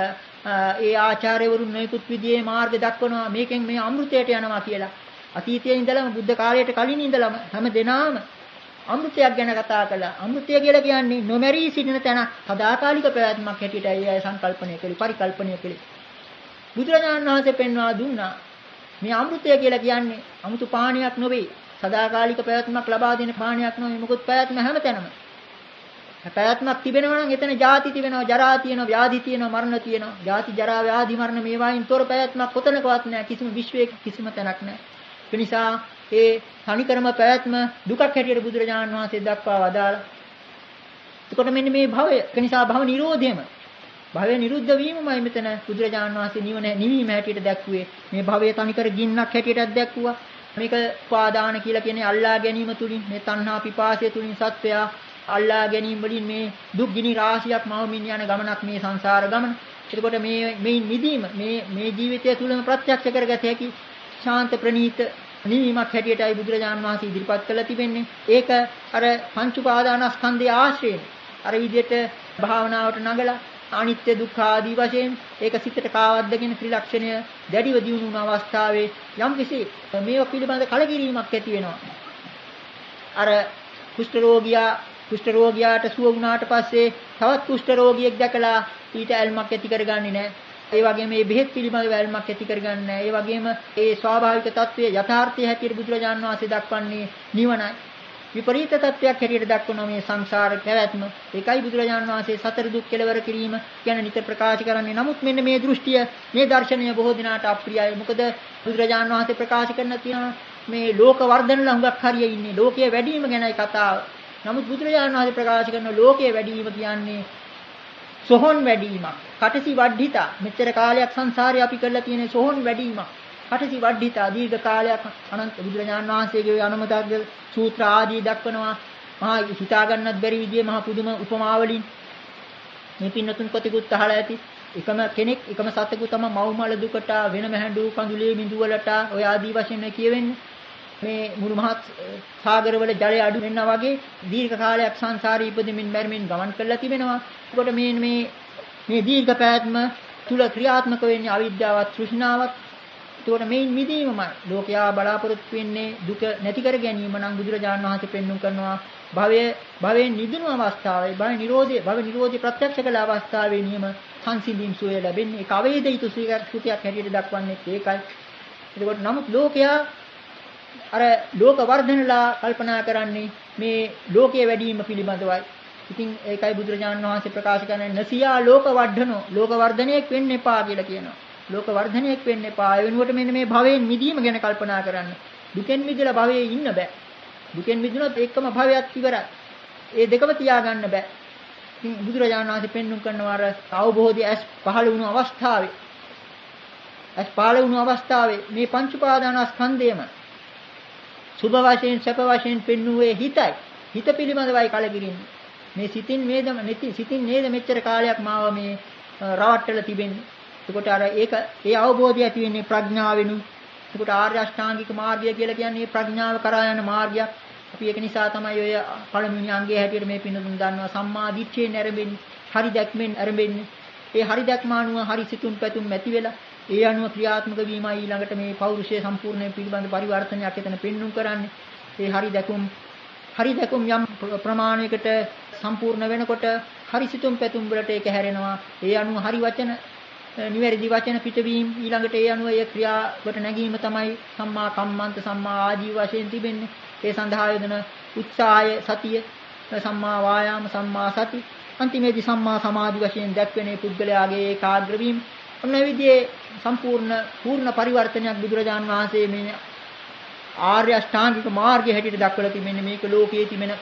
ඒ ආචාර්යවරුන් නොයෙකුත් විදිහේ මාර්ග දක්වනවා. මේකෙන් මේ අමෘතයට යනවා කියලා. අතීතයේ ඉඳලම බුද්ධ කාලයට කලින් ඉඳලම හැම දිනම අමෘතයක් ගැන කතා කළා. අමෘතය කියලා කියන්නේ නොමැරී සිටින තැන සදාකාලික පැවැත්මක් හැටියට අය සංකල්පණය කළේ, පරිකල්පණය කළේ. බුදුරජාණන් වහන්සේ පෙන්වා දුන්නා මේ අමෘතය කියලා කියන්නේ 아무තු පාණයක් නෙවෙයි. සදාකාලික පැවැත්මක් ලබා දෙන පාණයක් නෙවෙයි. මොකද පැවැත්ම හැමතැනම. පැවැත්මක් තිබෙනවා නම් එතන ජාති තිබෙනවා, ජරා තියෙනවා, ව්‍යාධි තියෙනවා, මරණ තියෙනවා. ජාති, ජරා, ව්‍යාධි, මරණ මේවායින් තොර පැවැත්මක් කොතනකවත් නැහැ. කිසිම විශ්වයක කිසිම තැනක් නැහැ. ඒ නිසා ඒ තනිකරම පැවැත්ම දුකක් හැටියට බුදුරජාණන් වහන්සේ දක්වා වදාළා. එතකොට මෙන්න මේ භවය, ඒ නිසා භව නිරෝධයම, භවය නිරුද්ධ වීමමයි මෙතන බුදුරජාණන් වහන්සේ නිවීම හැටියට දැක්ුවේ. මේ භවය තනිකර ගින්නක් හැටියටත් දැක්ුවා. මේක උපාදාන කියලා කියන්නේ අල්ලා ගැනීම තුලින්, මේ තණ්හා පිපාසය තුලින් සත්වයා අල්ලා ගැනීම වලින් මේ දුක් ගිනි රාශියක් මවමින් යන ගමනක් මේ සංසාර ගමන. එතකොට මේ නිදීම මේ ජීවිතය තුළම ප්‍රත්‍යක්ෂ කරගත හැකි ශාන්ත ප්‍රණීත නිවීමක් හැටියටයි බුදුරජාණන් වහන්සේ ඉදිරිපත් කළා තිබෙන්නේ. ඒක අර පංච උපාදානස්කන්ධයේ ආශ්‍රයෙන් අර විදිහට භාවනාවට නගලා අනිත්‍ය දුක්ඛ ආදී වශයෙන් ඒක සිතට කාවද්දගෙන ත්‍රිලක්ෂණය දැඩිව දියුණු වුණ අවස්ථාවේ යම්කිසි මේව පිළිබඳ කලකිරීමක් ඇති වෙනවා. අර කුෂ්ඨ රෝගියාට සුව වුණාට පස්සේ තවත් කුෂ්ඨ රෝගියෙක් දැකලා ඊට ඇල්මක් ඇති කරගන්නේ නැහැ. ඒ වගේම මේ බෙහෙත් පිළිබඳව ඇල්මක් ඇති කරගන්නේ නැහැ. ඒ වගේම ඒ ස්වාභාවික తත්වයේ යථාර්ථය හැටියට බුදුරජාණන් වහන්සේ දක්වන්නේ නිවනයි. විපරීත තත්වයක් හැටියට දක්වන මේ සංසාර පැවැත්ම. ඒකයි බුදුරජාණන් වහන්සේ සතර දුක් කෙලවර කිරීම ගැන නිතර ප්‍රකාශ කරන්නේ. නමුත් මෙන්න මේ දෘෂ්ටිය, මේ දර්ශනය බොහෝ දිනාට අප්‍රියයි. මොකද බුදුරජාණන් වහන්සේ ප්‍රකාශ කරන තියෙන මේ ලෝක වර්ධනල හුඟක් හරිය ඉන්නේ. ලෝකයේ වැඩිම ගැනයි කතාව. නමුත් බුදුරජාණන් වහන්සේ ප්‍රකාශ කරන ලෝකයේ වැඩිම කියන්නේ සොහොන් වැඩිවීමක්. කටසි වඩ්ඩිතා. මෙච්චර කාලයක් සංසාරේ අපි කරලා තියෙන සොහොන් වැඩිවීමක්. කටසි වඩ්ඩිතා දීර්ඝ කාලයක් අනන්ත බුදුරජාණන් වහන්සේගේ අනුමතග්ග සූත්‍ර ආදී දක්වනවා. මහා හිතා ගන්නත් බැරි විදිහේ මහා පුදුම උපමාවලින් මේ පින්නතුන් කොටිකුත් අහලා ඇති. එකම කෙනෙක් එකම සතෙකු තම මව්මල දුකට වෙනම හැඬු කඳුලේ මිඳුවලට ඔය ආදී වශයෙන් කියවෙන්නේ. මේ මුළු මහත් සාගරවල ජලය අඩු වෙනවා වගේ දීර්ඝ කාලයක් සංසාරේ ඉපදෙමින් මැරෙමින් ගමන් කරලා තිබෙනවා. ඒකට මේ දීර්ඝ පැවැත්ම තුල ක්‍රියාත්මක වෙන්නේ අවිද්‍යාවත් තෘෂ්ණාවත්. ඒකට මේන් මිදීමමයි ලෝකයා බලාපොරොත්තු වෙන්නේ දුක නැති කර ගැනීම නම් බුදුරජාණන් වහන්සේ පෙන්වුම් කරනවා භවයෙන් නිදුණු අවස්ථාවේ භව නිරෝධය ප්‍රත්‍යක්ෂ කළ අවස්ථාවේ නියම සංසිඳීම් සුවය ලැබෙන්නේ. ඒක අවේදිත සුඛයක් හැටියට දක්වන්නේ ඒකයි. එතකොට නමුත් ලෝකයා අර ලෝක වර්ධනලා කල්පනා කරන්නේ මේ ලෝකයේ වැඩිම පිළිබඳවයි. ඉතින් ඒකයි බුදුරජාණන් වහන්සේ ප්‍රකාශ කරන්නේ නසියා ලෝක වර්ධනෝ ලෝක වර්ධනයක් වෙන්න එපා කියලා කියනවා. ලෝක වර්ධනයක් වෙන්න එපා. ඒ වෙනුවට මෙන්න මේ භවයෙන් මිදීම ගැන කල්පනා කරන්න. දුකෙන් මිදලා භවයේ ඉන්න බෑ. දුකෙන් මිදුනොත් ඒකම භවයක් ඉවරයි. ඒ දෙකම තියාගන්න බෑ. ඉතින් බුදුරජාණන් වහන්සේ පෙන්වුම් කරනවා අර අවබෝධය ඇස් පහළ වුණු අවස්ථාවේ මේ පංච උපාදානස්කන්ධයම සුභ වශයෙන් සැප වශයෙන් පෙන්වුවේ හිතයි. හිත පිළිබඳවයි කලකිරින්නේ. මේ සිතින් නේද මෙච්චර කාලයක් මාව මේ රවට්ටලා තිබෙන්නේ. එතකොට අර ඒ අවබෝධය ඇති වෙන්නේ ප්‍රඥාවෙනු. එතකොට ආර්ය අෂ්ටාංගික මාර්ගය කියලා කියන්නේ ප්‍රඥාව කරා යන මාර්ගයක්. අපි ඒක නිසා තමයි ඔය පළමුවෙනි අංගයේ හැටියට මේ පින්නතුන් දන්නවා සම්මා දිට්ඨියෙන් ආරම්භෙන්නේ. හරි දැක්මෙන් ආරම්භෙන්නේ. ඒ හරි දැක්මානුව හරි සිතුම් පැතුම් ඇති වෙලා ඒ අනුව ක්‍රියාත්මක වීමයි ඊළඟට මේ පෞරුෂය සම්පූර්ණයෙන් පිළිබඳ පරිවර්තනයක් එතන පෙන්눔 කරන්නේ. ඒ හරි දැකුම් යම් ප්‍රමාණයකට සම්පූර්ණ වෙනකොට හරි සිතුම් පැතුම් වලට ඒක හැරෙනවා. ඒ අනුව හරි වචන නිවැරදි වචන පිටවීම ඊළඟට ඒ අනුව ඒ ක්‍රියාවට නැගීම තමයි සම්මා කම්මන්ත සම්මා ආජීව වශයෙන් තිබෙන්නේ. ඒ සඳහා යොදන උත්සාහය සතිය සම්මා වායාම සම්මා සති අන්තිමේදී සම්මා සමාධි වශයෙන් දැක්වෙන පුද්ගලයාගේ ඒකාග්‍ර වීම. ඔන්න ඒ විදිහේ පූර්ණ පරිවර්තනයක් බුදුරජාන් වහන්සේ මේ ආර්ය අෂ්ටාංගික මාර්ගය හැටියට දක්වලා තිබෙන්නේ. මේක ලෝකයේ තිබෙන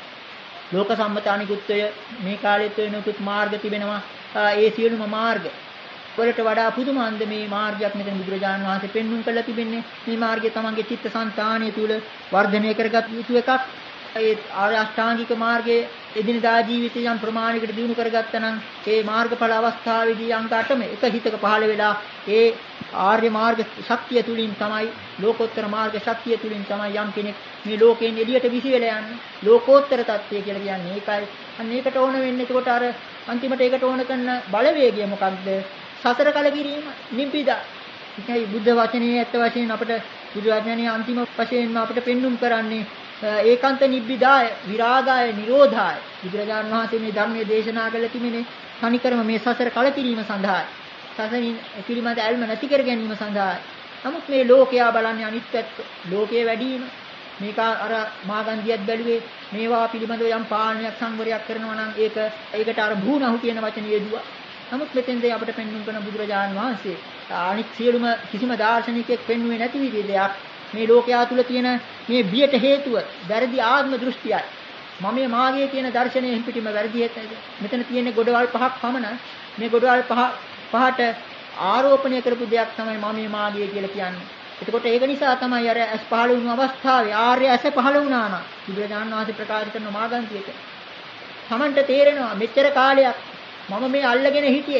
ලෝක සම්මත අනිකුත්ය මේ කාලෙත් වෙනකුත් මාර්ග තිබෙනවා. ඒ සියලුම මාර්ග වලට වඩා පුදුමාන්ද මේ මාර්ගයක් මෙතන බුදුරජාණන් වහන්සේ පෙන්වුම් කරලා තිබෙන්නේ. මේ මාර්ගය තමන්ගේ චිත්තසංතානිය තුල වර්ධනය කරගත් යුතු එකක්. ඒ ආර්ය අෂ්ටාංගික මාර්ගයේ එදිනදා ජීවිතය යම් ප්‍රමාණයකට දියුණු කරගත්තා නම් ඒ මාර්ගඵල අවස්ථාවේදී අංක 8ම එක හිතක පහළ වෙලා ඒ ආර්ය මාර්ග ශක්තිය තුලින් තමයි ලෝකෝත්තර මාර්ග ශක්තිය තුලින් තමයි යම් කෙනෙක් මේ ලෝකයෙන් එළියට විසි වෙලා යන්නේ. ලෝකෝත්තර தත්ත්වය කියලා කියන්නේ ඒකයි. අන්න ඒකට ඕන වෙන්නේ. එතකොට අර අන්තිමට ඒකට ඕන කරන බලවේගය මොකක්ද? සතර කලකිරීම නිබ්බිදා. ඒකයි බුද්ධ වචනේ ඇත්ත වශයෙන් අපිට බුදු වචනේ අන්තිම වශයෙන්ම අපිට පෙන්눔 කරන්නේ ඒකාන්ත නිබ්බිදාය විරාගාය නිරෝධාය. බුදුරජාණන් වහන්සේ මේ ධර්මයේ දේශනා කළ තිබෙන්නේ තනිකරම මේ සසර කලකිරීම සඳහායි. සසරින් පිළිමද ඇල්ම නැති කර ගැනීම සඳහායි. නමුත් මේ ලෝකයා බලන්නේ අනිත් පැත්ත. ලෝකයේ වැඩිම මේක අර මාගන්ධියත් බැලුවේ මේවා පිළිබඳව යම් පාලනයක් සංවරයක් කරනවා නම් ඒකට අර භූණහු කියන වචනේ යෙදුවා. නමුත් මෙතෙන්දී අපිට පෙන්වන්න කරන බුදුරජාණන් වහන්සේ අනිත් සියලුම කිසිම දාර්ශනිකයෙක් පෙන්වුවේ නැති විදිහේ දෙයක් මේ ලෝකයා තුල තියෙන මේ බියට හේතුව වැරදි ආත්ම දෘෂ්ටියයි. මමයේ මාගේ කියන දර්ශනයෙන් පිටිම වැරදි හේතුයි. මෙතන තියෙන ගොඩවල් පහක් පමණ මේ ගොඩවල් පහට ආරෝපණය කරපු දෙයක් තමයි මමයේ මාගේ කියලා කියන්නේ. එතකොට ඒක නිසා තමයි අර ඇස් පහළ වුණු අවස්ථාවේ ආර්ය ඇස පහළ වුණා නම් බුදුරජාණන් වහන්සේ ප්‍රකාශ කරන මාගන්තියට තමන්ට තේරෙනවා මෙච්චර කාලයක් මම මේ අල්ලගෙන හිටියේ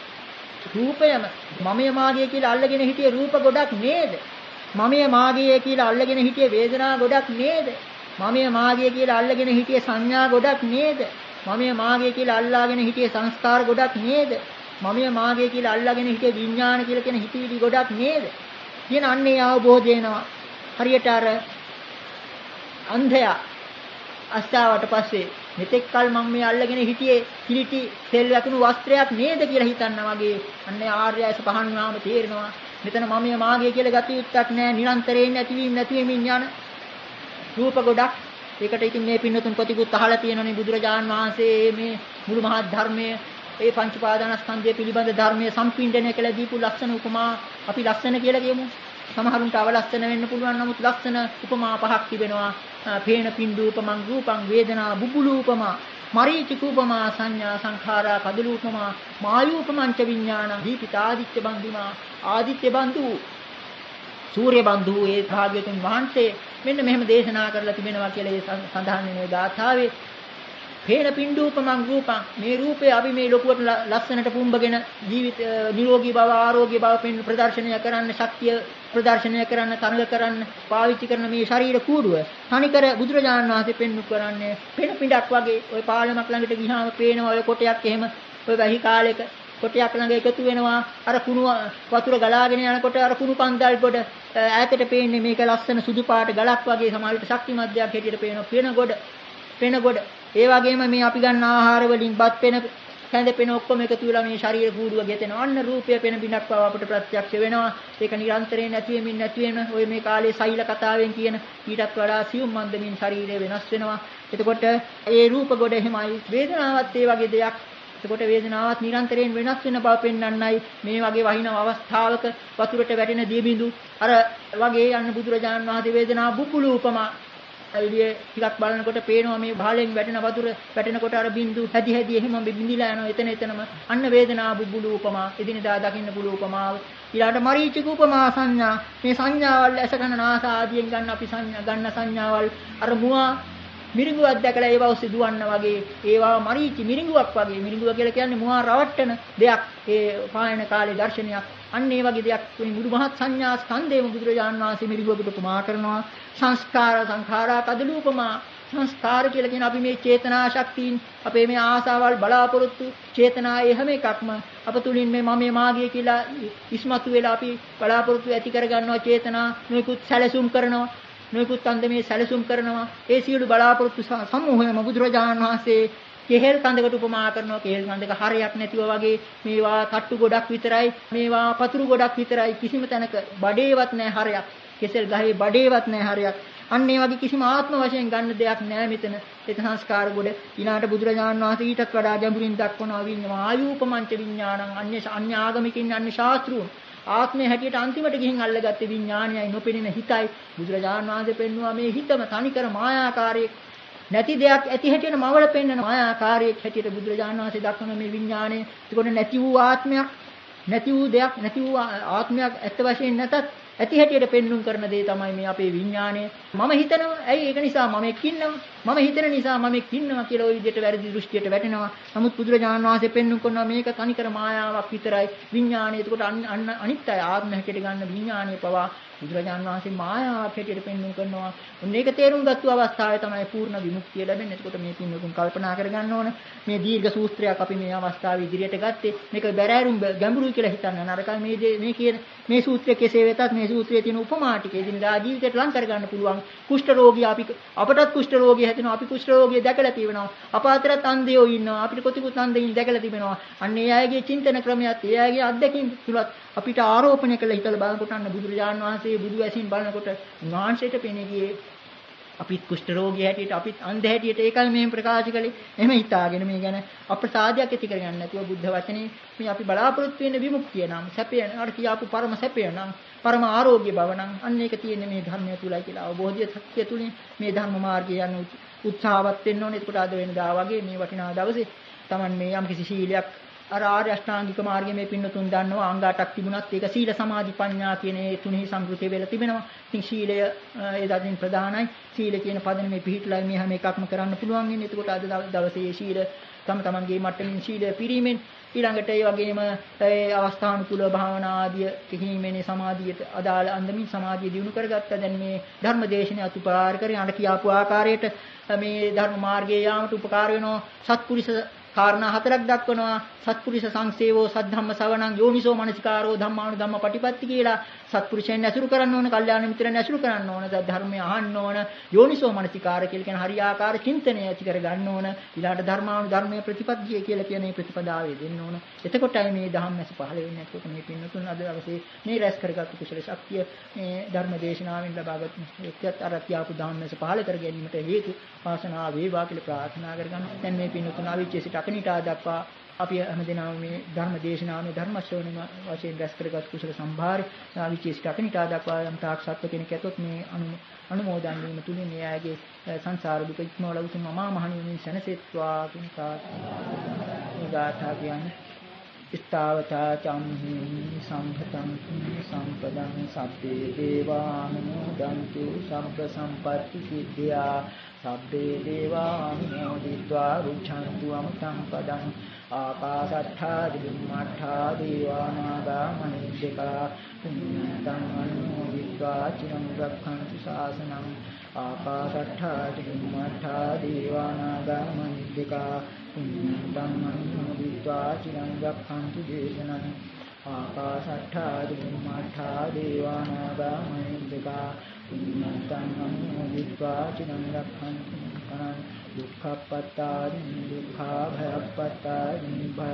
රූපයම මමයේ මාගේ කියලා අල්ලගෙන හිටියේ රූප ගොඩක් නේද? මමයේ මාගේ කියලා අල්ලගෙන හිටියේ වේදනා ගොඩක් නේද? මමයේ මාගේ කියලා අල්ලගෙන හිටියේ සංඥා ගොඩක් නේද? මමයේ මාගේ කියලා අල්ලාගෙන හිටියේ සංස්කාර ගොඩක් නේද? මමයේ මාගේ කියලා අල්ලාගෙන හිටියේ විඥාන කියලා කියන හිතවිලි ගොඩක් නේද? කියන අන්නේ අවබෝධය එනවා. හරියට අර අන්ධයා අස්තාවට පස්සේ මෙතෙක් කල මම මේ අල්ලගෙන හිටියේ කිලිටි තෙල් වැකුණු වස්ත්‍රයක් නේද කියලා හිතනවා වගේ අන්නේ ආර්යයස පහන් වුණාම තේරෙනවා මෙතන මමයේ මාගේ කියලා ගතිය යුක්තක් නැහැ. නිරන්තරයෙන් නැතිවීම නැතිවෙමින් යන රූප ගොඩක්. ඒකට ඉතින් මේ පින්නතුන් ප්‍රතිකුත් අහලා තියෙනනේ බුදුරජාන් වහන්සේ මේ මුළු මහත් ධර්මයේ ඒ පංච පාදානස්කන්ධය පිළිබඳ ධර්මයේ සම්පින්ඩණය කළ දීපු ලක්ෂණ උපමා අපි ලක්ෂණ කියලා කියමු. සමහරුන්ට අවලස්සන වෙන්න පුළුවන්. නමුත් ලක්ෂණ උපමා පහක් තිබෙනවා. පේන පින්දූපමං රූපං වේදනා බුබුලූපමා මරීචිකූපමා සංඥා සංඛාරා කදලූපමා මායූපමංච විඥාන දීපිතාදිත්‍ය බන්දුමා ආදිත්‍ය බන්දු සූර්ය බන්දු ඒ භාග්‍යතුන් වහන්සේ මෙන්න මෙහෙම දේශනා කරලා තිබෙනවා කියලා ඒ සඳහන් වෙන ගාථාවේ. පේන පින්ඩූපමං රූපං මේ රූපේ අපි මේ ලොකුවට ලස්සනට පුම්බගෙන ජීවිත නිරෝගී බව ආරෝග්‍ය බව පෙන් ප්‍රදර්ශනය කරන්න ශක්තිය ප්‍රදර්ශනය කරන්න තරඟ කරන්න පාවිච්චි කරන මේ ශරීර කූඩුව තනිකර බුදුරජාණන් වහන්සේ පෙන්වු කරන්නේ පෙන පිටක් වගේ ওই පාලමක් ළඟට ගියාම පේනවා ඔය කොටයක් එහෙම ඔය වැහි කාලෙක කොටයක් ළඟ එකතු වෙනවා අර කුණු වතුර ගලාගෙන යනකොට අර කුණු පන්දල් ගොඩ ඈතට පේන්නේ මේක ලස්සන සුදු පාට ගලක් වගේ සමාලිත ශක්තිමත් දෙයක් හැටියට පේනවා පෙන ගොඩ ඒ වගේම මේ අපි ගන්න ආහාර වලින් බත් පෙන කැඳ පෙන ඔක්කොම එකතු වෙලා මේ ශරීර කූඩුව ගෙතෙනවා අන්න රූපය පෙන බිනක් බව අපිට ප්‍රත්‍යක්ෂ වෙනවා ඒක නිරන්තරයෙන් නැති වෙන ඔය මේ කාලේ සෛල කතාවෙන් කියන ඊටත් වඩා සියුම් මන්දමින් ශරීරය වෙනස් වෙනවා එතකොට ඒ රූප ගොඩ එහෙමයි වේදනාවත් ඒ වගේ දෙයක් එතකොට වේදනාවත් නිරන්තරයෙන් වෙනස් වෙන බව පෙන්වන්නයි මේ වගේ වහින අවස්ථාවක වතුරට වැටෙන දියබිඳු අර වගේ යන්න බුදුරජාණන් වහන්සේ වේදනා බුබුලු උපමා එළිය ටිකක් බලනකොට පේනවා මේ බහලෙන් වැටෙන වතුර වැටෙනකොට අර බිඳු හැදි එහෙම බිඳිලා යනවා එතනම අන්න වේදනා බුබුලු උපමා එදිනදා දකින්න පුළු උපමාව ඊළඟට මරීචික උපමා සංඥා මේ සංඥාවල් ඇස කන නාස ආදියෙන් ගන්න අපි ගන්න සංඥාවල් අර මුවා මිරිඟුවක් දැකලා ඒව ඔස්සේ දුවන්න වගේ ඒවා මරීචි මිරිඟුවක් වගේ මිරිඟුව කියලා කියන්නේ මුවා රවට්ටන දෙයක් ඒ පායන කාලේ දර්ශනයක් අන්න ඒ වගේ දෙයක් මේ මුළු මහත් සංඥා ස්කන්ධේම බුදුරජාණන් වහන්සේ මිරිඟුවකට උපමා කරනවා සංස්කාර සංඛාරා කදලූපමා සංස්කාර කියලා කියන අපි මේ චේතනා ශක්තියින් අපේ මේ ආසාවල් බලාපොරොත්තු චේතනා එහෙම එකක්ම අප තුලින් මේ මම මාගේ කියලා ඉස්මතු වෙලා අපි බලාපොරොත්තු ඇති කරගන්නවා චේතනා නොයෙකුත් සැලසුම් කරනවා නොයෙකුත් අන්දමේ සැලසුම් කරනවා ඒ සියලු බලාපොරොත්තු සමූහයම බුදුරජාණන් වහන්සේ කෙහෙල් කඳකට උපමා කරනවා කෙහෙල් කඳක හරයක් නැතිව වගේ මේවා තට්ටු ගොඩක් විතරයි මේවා පතුරු ගොඩක් විතරයි කිසිම තැනක බඩේවත් නැහැ හරයක් කෙසෙල් ගහේ බඩේවත් නැහැ හරයක් අන්න ඒ වගේ කිසිම ආත්ම වශයෙන් ගන්න දෙයක් නැහැ මෙතන ඒක සංස්කාර ගොඩ ඊළාට බුදුරජාණන් වහන්සේ ඊටත් වඩා ගැඹුරින් දක්වනවා විඤ්ඤාණ ආයූපමංච විඤ්ඤාණං අන්‍ය ආගමිකින් අන්‍ය ශාස්ත්‍රුන් ආත්මය හැටියට අන්තිමට ගිහින් අල්ලගත්තේ විඥානයයි නොපෙනෙන හිතයි බුදුරජාණන් වහන්සේ පෙන්වුවා මේ හිතම තනිකර මායාකාරී නැති දෙයක් ඇති හැටියට මවල පෙන්වන මායාකාරී හැටියට බුදුරජාණන් වහන්සේ දක්වන මේ විඥානය ඒකට නැති වූ ආත්මයක් නැති වූ දෙයක් නැති වූ ආත්මයක් ඇත්ත වශයෙන් නැතත් ඇති හැටියට පෙන්눔 කරන දේ තමයි මේ අපේ විඥානය මම හිතනවා ඇයි ඒක නිසා මම එක්කින්නවා මම හිතන නිසා මම එක්කින්නවා කියලා ওই විදිහට වැරදි දෘෂ්ටියට වැටෙනවා නමුත් බුදුරජාණන් වහන්සේ පෙන්눔 කරනවා මේක තනිකර මායාවක් විතරයි විඥානය ඒකට අනිත්‍ය ආත්ම හැටියට ගන්න විඥානය පවා බුදුරජාණන් වහන්සේ මායාවක් හැටියට පෙන්눔 කරනවා මේක තේරුම් ගත්ත අවස්ථාවේ තමයි පූර්ණ විමුක්තිය ලැබෙන්නේ එතකොට මේ පින්වතුන් කල්පනා කරගන්න ඕන මේ දීර්ඝ සූත්‍රයක් අපි මේ අවස්ථාවේ ඉදිරියට ගත්තේ මේක බැරෑරුම් ගැඹුරුයි කියලා හිතන්න නරකයි මේ කියන මේ සූත්‍රය කෙසේ වෙතත් මේ සූත්‍රයේ තියෙන උපමා ටික එදිනදා ජීවිතයට ලං කරගන්න පුළුවන් කුෂ්ඨ රෝගී අපටත් කුෂ්ඨ රෝගී හැදෙනවා අපි කුෂ්ඨ රෝගිය දැකලා තියෙනවා අප අතරත් අන්ධයෝ ඉන්නවා අපිට කොතිකුත් අන්ධයින් දැකලා තිබෙනවා අන්න ඒ අයගේ චින්තන ක්‍රමයක් ඒ අයගේ අත්දැකීම් තුලත් අපිට ආරෝපණය කළ හිතලා බලනකොට අන්න බුදුරජාණන් වහන්සේ බුදු ඇසින් බලනකොට උන්වහන්සේට පෙනේ ගියේ අපිත් කුෂ්ඨ රෝගී හැටියට අපිත් අන්ධ හැටියට ඒකයි මෙහෙම ප්‍රකාශ කළේ එහෙම හිතාගෙන මේ ගැන අප්‍රසාදයක් ඇති කරගන්න නැතුව බුද්ධ වචනේ මේ අපි බලාපොරොත්තු වෙන විමුක්තිය නම් සැපය නට කියාපු පරම සැපය නම් පරම ආරෝග්‍ය බව නම් අන්න ඒක තියෙන්නේ මේ ධර්මය තුලයි කියලා අවබෝධය සත්‍ය තුලින් මේ ධර්ම මාර්ගය යන උත්සාහවත් වෙන්න ඕනේ ඒකට අද වෙනදා වගේ මේ වටිනා දවසේ Taman මේ යම් කිසි සීලයක් අර ආර්ය අෂ්ටාංගික මාර්ගයේ මේ පින්නතුන් දන්නවා අංග 8ක් තිබුණත් ඒක සීල සමාධි ප්‍රඥා කියන මේ තුනෙහි සංකෘතිය වෙලා තිබෙනවා. ඉතින් සීලය ඒ දකින් ප්‍රධානයි. සීල කියන පදනමේ පිහිටලා මේ හැම එකක්ම කරන්න පුළුවන් වෙන්නේ. එතකොට අද දවසේ සීල තමන්ගේ මට්ටමින් සීලය පිරීමෙන් ඊළඟට ඒ වගේම ඒ අවස්ථානුකූල භාවනා ආදිය කිහිමනේ සමාධියට අදාළ අන්දමින් සමාධිය දිනු කරගත්තා. දැන් මේ ධර්ම දේශනේ අතුපාර කරගෙන අර කියාපු ආකාරයට මේ ධර්ම මාර්ගයේ යාමට උපකාර වෙනවා. සත්පුරුෂ කාරණා හතරක් දක්වනවා සත්පුරුෂ සංසේවෝ සද්ධම්ම ශ්‍රවණං යෝනිසෝ මනසිකාරෝ ධම්මානුධම්ම පටිපත්ති කියලා සත්පුරුෂයන් ඇසුරු කරන්න ඕන කල්යාණ මිත්‍රයන් ඇසුරු කරන්න ඕන ධර්මය අහන්න ඕන යෝනිසෝ මනසිකාර කියලා කියන හරියාකාර චින්තනය ඇති කර ගන්න ඕන ඊළාට ධර්මානුධර්මයේ ප්‍රතිපත්තිය කියලා කියන මේ ප්‍රතිපදාවේ දෙන්න ඕන එතකොටයි මේ ධම්මැස පහළ වෙන්නේ එතකොට මේ පින්නතුන් අද දවසේ මේ රැස් කරගත්තු කුසල ශක්තිය මේ ධර්ම දේශනාවෙන් ලබාගත් එක්කත් අර කියාපු ධම්මැස පහළ කර ගැනීමට හේතු වාසනාව වේවා කියලා ප්‍රාර්ථනා කරගන්න දැන් මේ පින්නතුන් අවිච්ඡේ සිට අකනිටා දක්වා අපි හැමදෙනාම මේ ධර්ම දේශනාවේ ධර්ම ශ්‍රවණ වශයෙන් රැස් කරගත් කුසල සම්භාරය අවිච්ඡේසිත අකනිටා දක්වා යම් තාක් සත්ව කෙනෙක් ඇතොත් මේ අනුමෝදන් වීම තුලින් මේ ආයගේ සංසාර දුක ඉක්මවලා උතුම් මහා මහණෙනි සැනසෙත්වා කියන කාර්යය මේ ගාථා කියන්නේ ස්ථාවතා චම්හි සම්පතං සම්පදං සබ්බේ දේවානුමෝදන්තු සබ්බ සම්පත්ති සිද්ධා සබ්බේ දේවානුමෝදිत्वा රුච්ඡන්තු අමතං පදං ආකාශට්ඨා දිම්මට්ඨා දේවානාගා මහිද්దికා පුඤ්ඤන්තං අනුමෝදිत्वा චිරං රක්ඛන්තු ශාසනං ආකාශට්ඨා දිම්මට්ඨා දේවානාගා මහිද්దికා පුඤ්ඤන්තං අනුමෝදිत्वा චිරං රක්ඛන්තු දේශනං ආකාශට්ඨා දිම්මට්ඨා දේවානාගා මහිද්దికා පුඤ්ඤන්තං අනුමෝදිत्वा චිරං රක්ඛන්තු කනං දුක්ඛප්පත්තානි දුක්ඛභයප්පත්තානි භය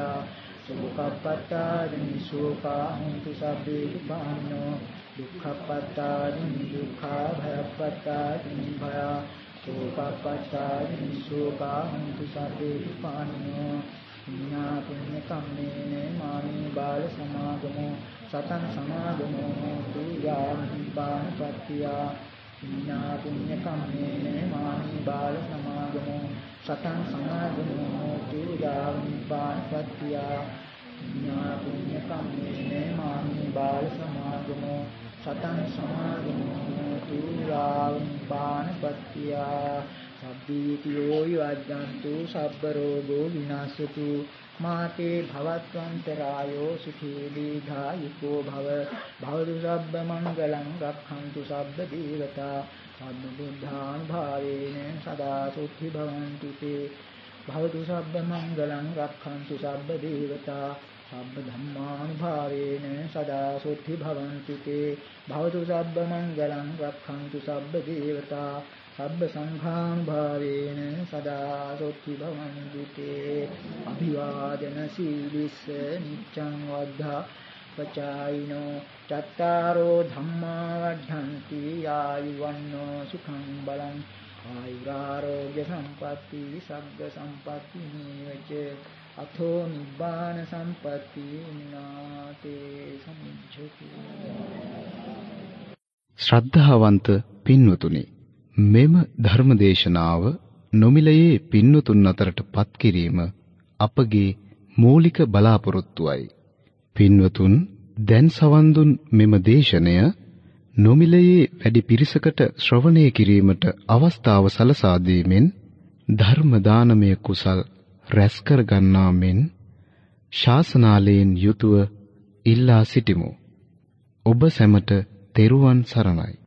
සුඛප්පත්තානි සුඛා හොන්තු සබ්බේ දුක්ඛානෝ දුක්ඛප්පත්තානි දුක්ඛභයප්පත්තානි භය සුඛප්පත්තානි සුඛා හොන්තු සබ්බේ දුක්ඛානෝ විනා පුඤ්ඤ කම්මේන මාමි බාල සමාගමෝ සතං සමාගමෝ තුයාමි බාණපත්තියා විනා පුඤ්ඤ කම්මේන මාමි බාල සමාගමෝ සතං සමාගමෝ තුයාමි බාණපත්තියා විනා පුඤ්ඤ කම්මේන මාමි බාල සමාගමෝ සතං සමාගමෝ තුයාමි බාණපත්තියා සබ්බීතියෝ යද්දන්තු සබ්බ රෝගෝ විනාශතු මාතේ භවත්වන්තරායෝ සුඛී දීඝායුකෝ භව භවතු සබ්බ මංගලං රක්ඛන්තු සබ්බ දේවතා සබ්බ බුද්ධාන් භාවේන සදා සුඛී භවන්තු තේ භවතු සබ්බ මංගලං රක්ඛන්තු සබ්බ දේවතා සබ්බ ධම්මාන් භාවේන සදා සුඛී භවන්තු තේ භවතු සබ්බ මංගලං රක්ඛන්තු සබ්බ දේවතා සබ්බ සංඝාං භාවේන සදා සොත්ති භවන්තු තේ අභිවාදන සීලිස්ස නිච්ඡං වද්ධා පචායිනෝ චත්තාරෝ ධම්මා වද්ධන්ති ආයුවන්නෝ සුඛං බලං ආයුරාෝග්‍ය සම්පatti සග්ග සම්පatti නීවච අතෝ නිබ්බාන සම්පatti නාතේ සම්ජ්ජති. ශ්‍රද්ධාවන්ත පින්වතුනි, මෙම ධර්මදේශනාව නොමිලයේ පින්වතුන් අතරට පත් කිරීම අපගේ මූලික බලාපොරොත්තුවයි. පින්වතුන් දැන් සවන් දුන් මෙම දේශනය නොමිලයේ වැඩි පිරිසකට ශ්‍රවණය කිරීමට අවස්ථාව සලසා දීමෙන් ධර්ම දානමය කුසල් රැස් කර ගන්නා මෙන් ශාසනාලයෙන් යුතුව ඉල්ලා සිටිමු. ඔබ සැමට තෙරුවන් සරණයි.